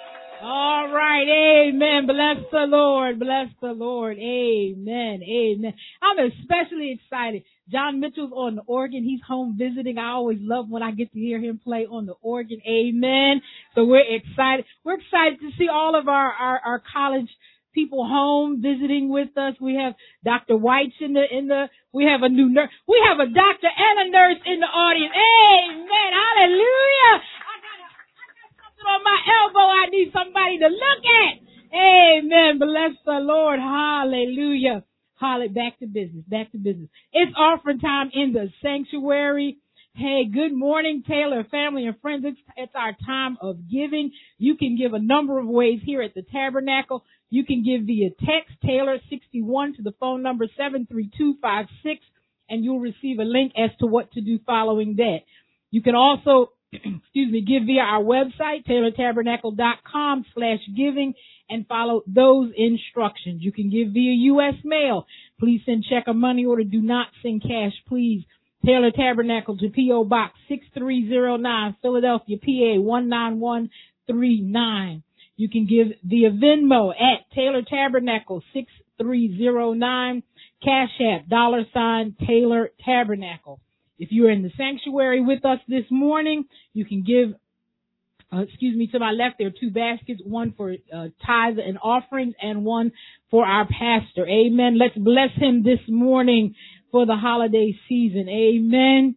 All right. Amen. Bless the Lord. Bless the Lord. Amen. Amen. I'm especially excited. John Mitchell's on the organ. He's home visiting. I always love when I get to hear him play on the organ. Amen. So we're excited. We're excited to see all of our, our, our college people home visiting with us. We have Doctor White's in the, in the, we have a new nurse. We have a doctor and a nurse in the audience. Amen. Hallelujah. I got, a, I got something on my elbow I need somebody to look at. Amen. Bless the Lord. Hallelujah. Hallelujah. Back to business. Back to business. It's offering time in the sanctuary. Hey, good morning, Taylor family and friends. It's, it's our time of giving. You can give a number of ways here at the Tabernacle. You can give via text, Taylor sixty-one, to the phone number seven three two five six, and you'll receive a link as to what to do following that. You can also, excuse me, give via our website, taylor tabernacle dot com slash giving, and follow those instructions. You can give via U S mail. Please send check or money order. Do not send cash, please. Taylor Tabernacle to P O Box six three zero nine, Philadelphia, P A one nine one three nine. You can give via Venmo at Taylor Tabernacle six three zero nine, Cash App, dollar sign Taylor Tabernacle. If you're in the sanctuary with us this morning, you can give, uh, excuse me, to my left, there are two baskets, one for uh, tithes and offerings and one for our pastor. Amen. Let's bless him this morning for the holiday season. Amen.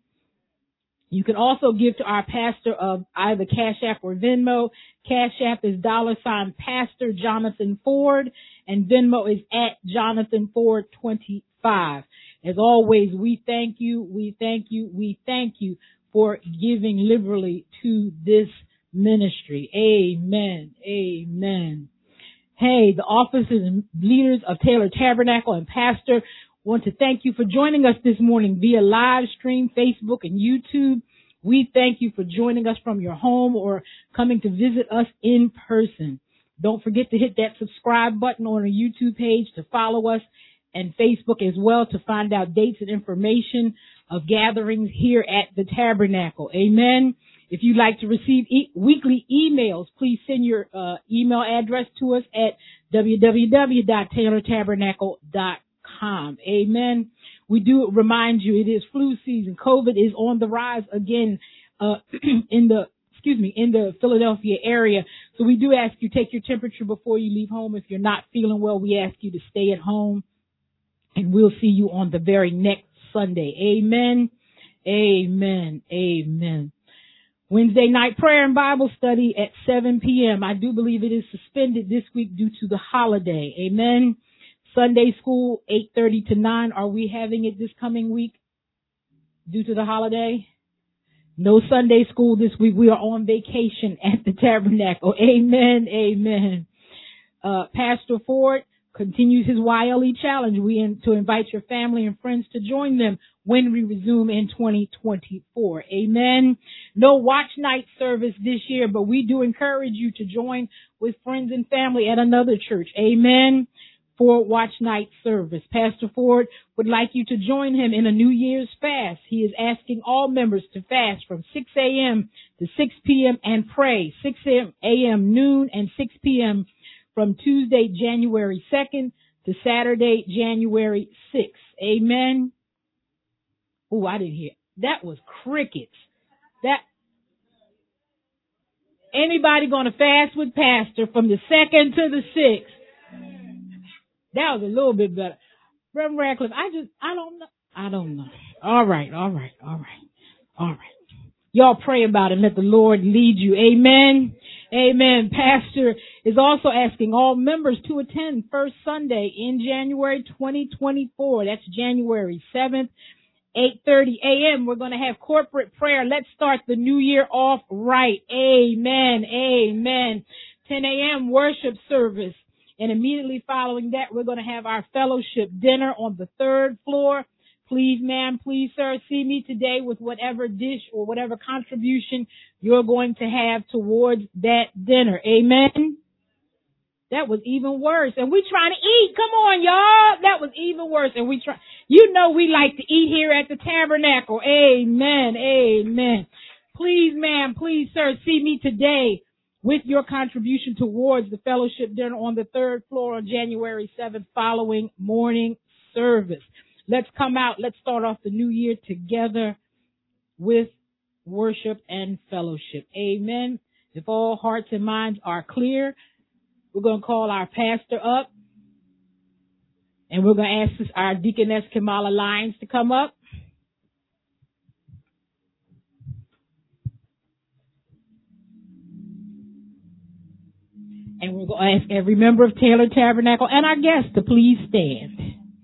You can also give to our pastor of either Cash App or Venmo. Cash App is dollar sign Pastor Jonathan Ford, and Venmo is at Jonathan Ford twenty-five. As always, we thank you, we thank you, we thank you for giving liberally to this ministry. Amen. Amen. Hey, the officers and leaders of Taylor Tabernacle and Pastor want to thank you for joining us this morning via live stream, Facebook and YouTube. We thank you for joining us from your home or coming to visit us in person. Don't forget to hit that subscribe button on our YouTube page to follow us, and Facebook as well to find out dates and information of gatherings here at the Tabernacle. Amen. If you'd like to receive e- weekly emails, please send your uh, email address to us at w w w dot taylor tabernacle dot com. Amen. We do remind you it is flu season. COVID is on the rise again uh, in the excuse me in the Philadelphia area. So we do ask you take your temperature before you leave home. If you're not feeling well, we ask you to stay at home, and we'll see you on the very next Sunday. Amen. Amen. Amen. Wednesday night prayer and Bible study at seven p.m. I do believe it is suspended this week due to the holiday. Amen. Sunday school, eight thirty to nine. Are we having it this coming week due to the holiday? No Sunday school this week. We are on vacation at the Tabernacle. Amen. Amen. Uh, Pastor Ford continues his Y L E challenge. We in, to invite your family and friends to join them when we resume in twenty twenty-four. Amen. No watch night service this year, but we do encourage you to join with friends and family at another church. Amen. For watch night service. Pastor Ford would like you to join him in a New Year's fast. He is asking all members to fast from six a.m. to six p.m. and pray. six a.m. noon and six p.m. from Tuesday, January second to Saturday, January sixth. Amen. Oh, I didn't hear. That was crickets. That anybody going to fast with Pastor from the second to the sixth? That was a little bit better. Reverend Radcliffe, I just, I don't know. I don't know. All right, all right, all right, all right. Y'all pray about it. Let the Lord lead you. Amen. Amen. Pastor is also asking all members to attend First Sunday in January twenty twenty-four. That's January seventh, eight thirty a.m. We're going to have corporate prayer. Let's start the new year off right. Amen. Amen. ten a.m. worship service. And immediately following that, we're going to have our fellowship dinner on the third floor. Please, ma'am, please, sir, see me today with whatever dish or whatever contribution you're going to have towards that dinner. Amen. That was even worse. And we trying to eat. Come on, y'all. That was even worse. And we try, you know, we like to eat here at the Tabernacle. Amen. Amen. Please, ma'am, please, sir, see me today with your contribution towards the fellowship dinner on the third floor on January seventh following morning service. Let's come out. Let's start off the new year together with worship and fellowship. Amen. If all hearts and minds are clear, we're going to call our pastor up, and we're going to ask our deaconess Kamala Lyons to come up. And we're going to ask every member of Taylor Tabernacle and our guests to please stand.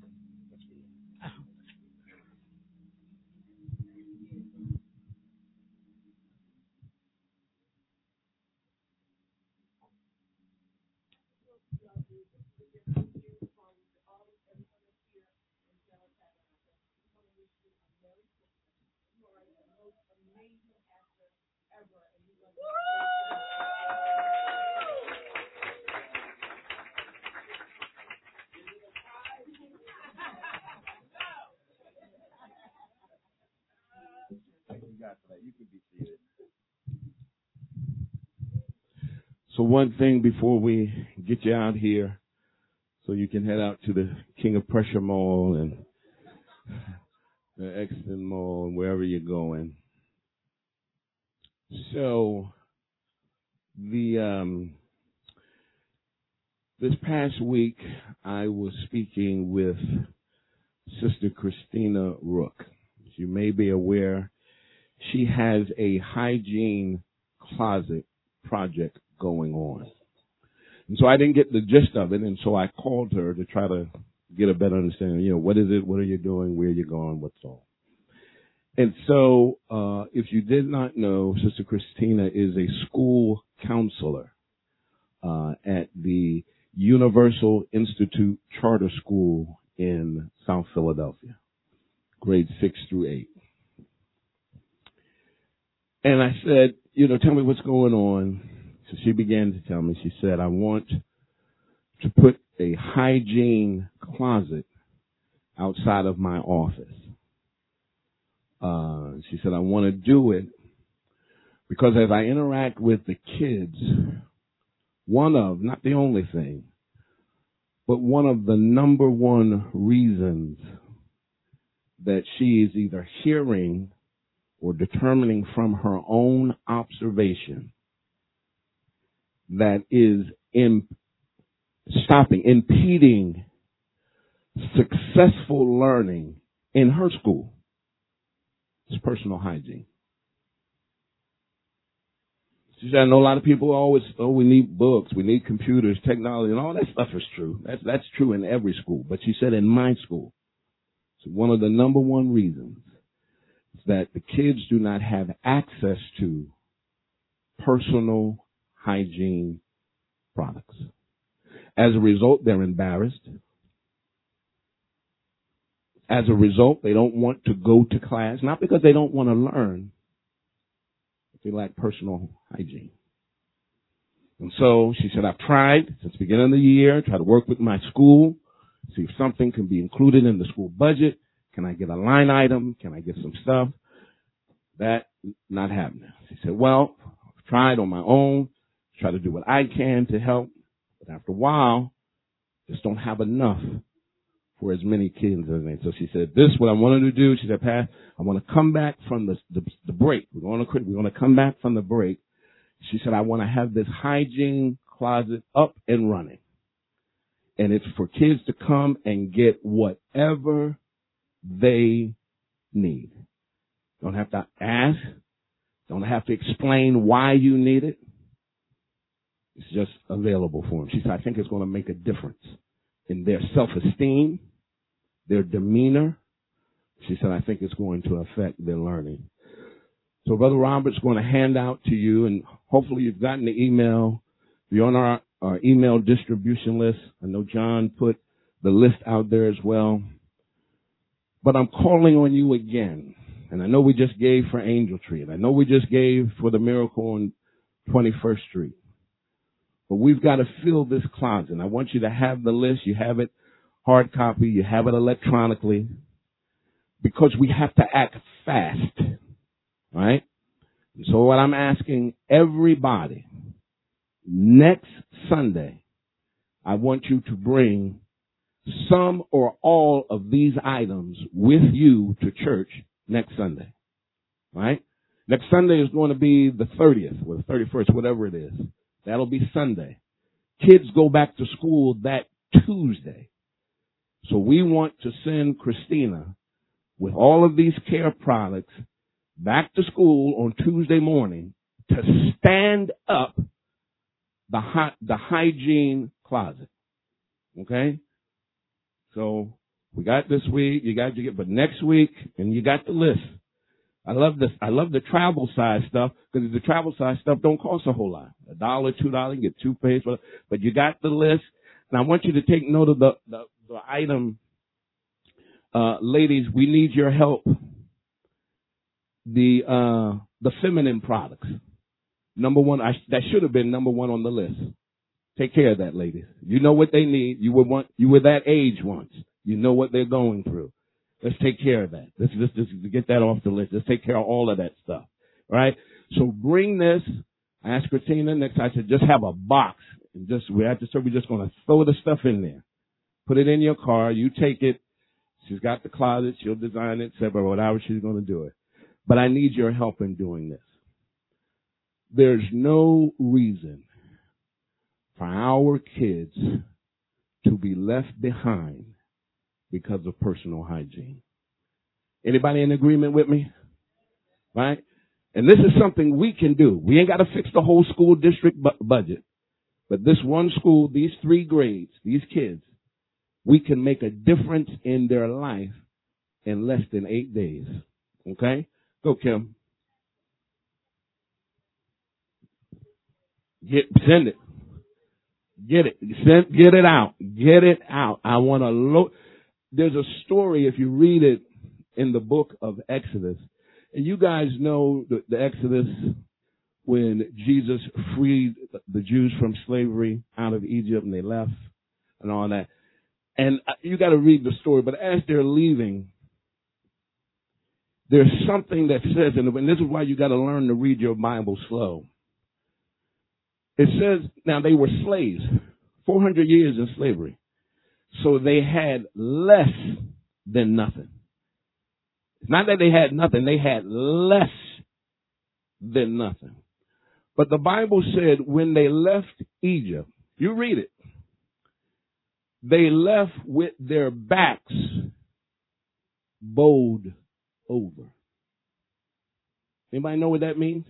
So one thing before we get you out here, so you can head out to the King of Prussia Mall and the Exton Mall and wherever you're going. So the um, this past week, I was speaking with Sister Christina Rook. As you may be aware, she has a hygiene closet project going on. And so I didn't get the gist of it, and so I called her to try to get a better understanding. You know, what is it? What are you doing? Where are you going? What's all? And so uh, if you did not know, Sister Christina is a school counselor uh, at the Universal Institute Charter School in South Philadelphia, grades six through eight. And I said, you know, tell me what's going on. So she began to tell me, she said, I want to put a hygiene closet outside of my office. Uh, she said, I want to do it because as I interact with the kids, one of, not the only thing, But one of the number one reasons that she is either hearing or determining from her own observation that is in stopping, impeding successful learning in her school is personal hygiene. She said, I know a lot of people always, oh, we need books, we need computers, technology, and all that stuff is true. That's, that's true in every school. But she said in my school, so one of the number one reasons is that the kids do not have access to personal hygiene products. As a result, they're embarrassed. As a result, they don't want to go to class, not because they don't want to learn, but they lack personal hygiene. And so she said, I've tried since the beginning of the year, try to work with my school, see if something can be included in the school budget. Can I get a line item? Can I get some stuff? That not happening. She said, well, I've tried on my own, try to do what I can to help, but after a while, just don't have enough for as many kids as they. So she said, this is what I wanted to do. She said, Pat, I want to come back from the, the, the break. We're going to, we're going to come back from the break. She said, I want to have this hygiene closet up and running. And it's for kids to come and get whatever they need. Don't have to ask. Don't have to explain why you need it. It's just available for them. She said, I think it's going to make a difference in their self-esteem, their demeanor. She said, I think it's going to affect their learning. So Brother Robert's going to hand out to you, and hopefully you've gotten the email. You're on our, our email distribution list. I know John put the list out there as well. But I'm calling on you again. And I know we just gave for Angel Tree, and I know we just gave for the Miracle on twenty-first Street. But we've got to fill this closet. And I want you to have the list. You have it hard copy. You have it electronically. Because we have to act fast. Right? So what I'm asking everybody, next Sunday, I want you to bring some or all of these items with you to church next Sunday. Right? Next Sunday is going to be the thirtieth or the thirty-first, whatever it is. That'll be Sunday. Kids go back to school that Tuesday. So we want to send Christina with all of these care products back to school on Tuesday morning to stand up the hy- the hygiene closet. Okay? So we got this week, you got to get, but next week, and you got the list. I love this. I love the travel size stuff because the travel size stuff don't cost a whole lot. A dollar, two dollars, you get two pays, but you got the list. And I want you to take note of the, the, the item. Uh, ladies, we need your help. The, uh, the feminine products. Number one, I, that should have been number one on the list. Take care of that, ladies. You know what they need. You were one, you were that age once. You know what they're going through. Let's take care of that. Let's just, just get that off the list. Let's take care of all of that stuff. All right? So bring this. I asked Christina next time, I said, just have a box. And just, we have to say we're just going to throw the stuff in there. Put it in your car. You take it. She's got the closet. She'll design it, et cetera, whatever she's going to do it. But I need your help in doing this. There's no reason for our kids to be left behind because of personal hygiene. Anybody in agreement with me? Right? And this is something we can do. We ain't got to fix the whole school district bu- budget. But this one school, these three grades, these kids, we can make a difference in their life in less than eight days. Okay? Go, Kim. Get, send it. Get it. Send, get it out. Get it out. I want to look. There's a story, if you read it in the book of Exodus, and you guys know the, the Exodus when Jesus freed the Jews from slavery out of Egypt and they left and all that. And you got to read the story, but as they're leaving, there's something that says, and this is why you got to learn to read your Bible slow. It says, now they were slaves, four hundred years in slavery. So they had less than nothing. It's not that they had nothing, they had less than nothing. But the Bible said when they left Egypt, you read it, they left with their backs bowed over. Anybody know what that means?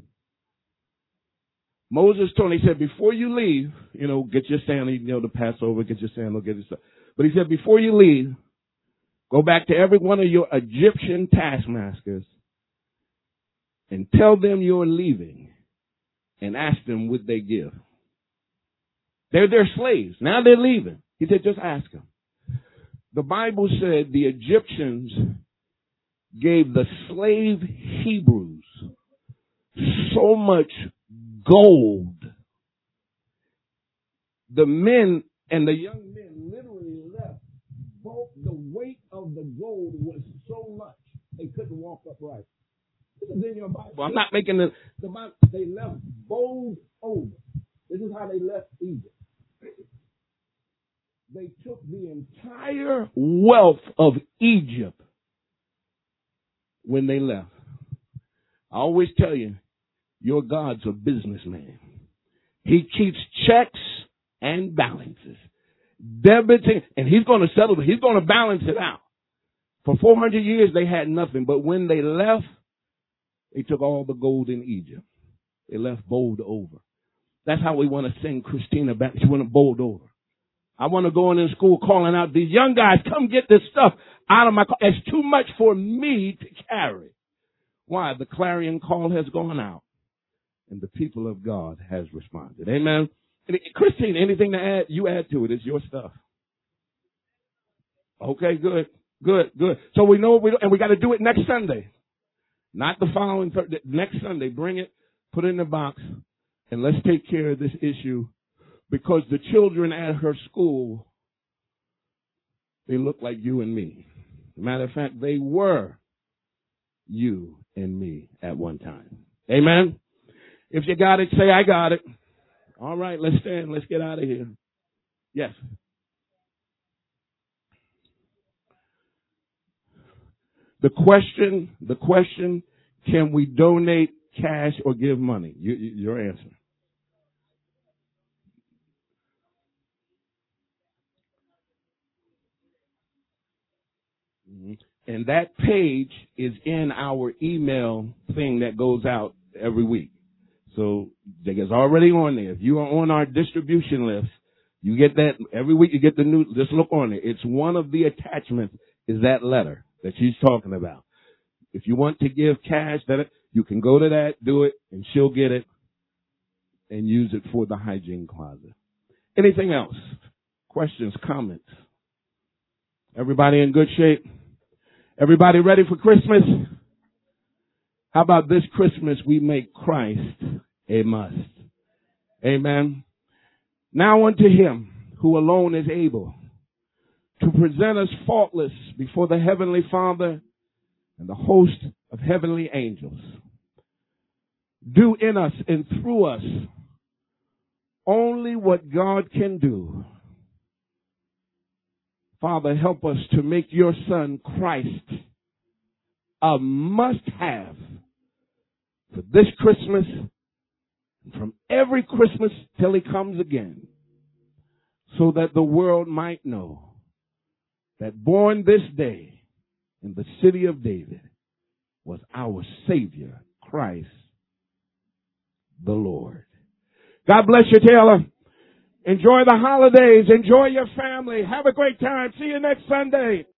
Moses told him, he said, before you leave, you know, get your sandal, you know, the Passover, get your sandal, get your stuff. But he said, before you leave, go back to every one of your Egyptian taskmasters and tell them you're leaving and ask them what they give. They're their slaves. Now they're leaving. He said, just ask them. The Bible said the Egyptians gave the slave Hebrews so much gold. The men and the young men literally left. Both the weight of the gold was so much they couldn't walk upright. This is in your Bible. I'm not making the, the Bible. They left bowed over. This is how they left Egypt. They took the entire wealth of Egypt when they left. I always tell you, your God's a businessman. He keeps checks and balances. Debiting, and he's going to settle it. He's going to balance it out. For four hundred years, they had nothing. But when they left, they took all the gold in Egypt. They left bowled over. That's how we want to send Christina back. She want to bowled over. I want to go in in school calling out, these young guys, come get this stuff out of my car. It's too much for me to carry. Why? The clarion call has gone out, and the people of God has responded. Amen. And Christine, anything to add? You add to it. It's your stuff. Okay, good, good, good. So we know what we do, and we got to do it next Sunday, not the following Thursday. Next Sunday, bring it, put it in the box, and let's take care of this issue. Because the children at her school, they look like you and me. Matter of fact, they were you and me at one time. Amen? If you got it, say, I got it. All right, let's stand. Let's get out of here. Yes. The question, the question, can we donate cash or give money? You, you, your answer. And that page is in our email thing that goes out every week. So it's already on there. If you are on our distribution list, you get that every week. You get the new. Just look on it. It's one of the attachments. Is that letter that she's talking about? If you want to give cash, that you can go to that, do it, and she'll get it and use it for the hygiene closet. Anything else? Questions, comments? Everybody in good shape? Everybody ready for Christmas? How about this Christmas we make Christ a must? Amen. Now unto him who alone is able to present us faultless before the heavenly Father and the host of heavenly angels. Do in us and through us only what God can do. Father, help us to make your Son, Christ, a must-have for this Christmas and from every Christmas till he comes again, so that the world might know that born this day in the city of David was our Savior, Christ the Lord. God bless you, Taylor. Enjoy the holidays. Enjoy your family. Have a great time. See you next Sunday.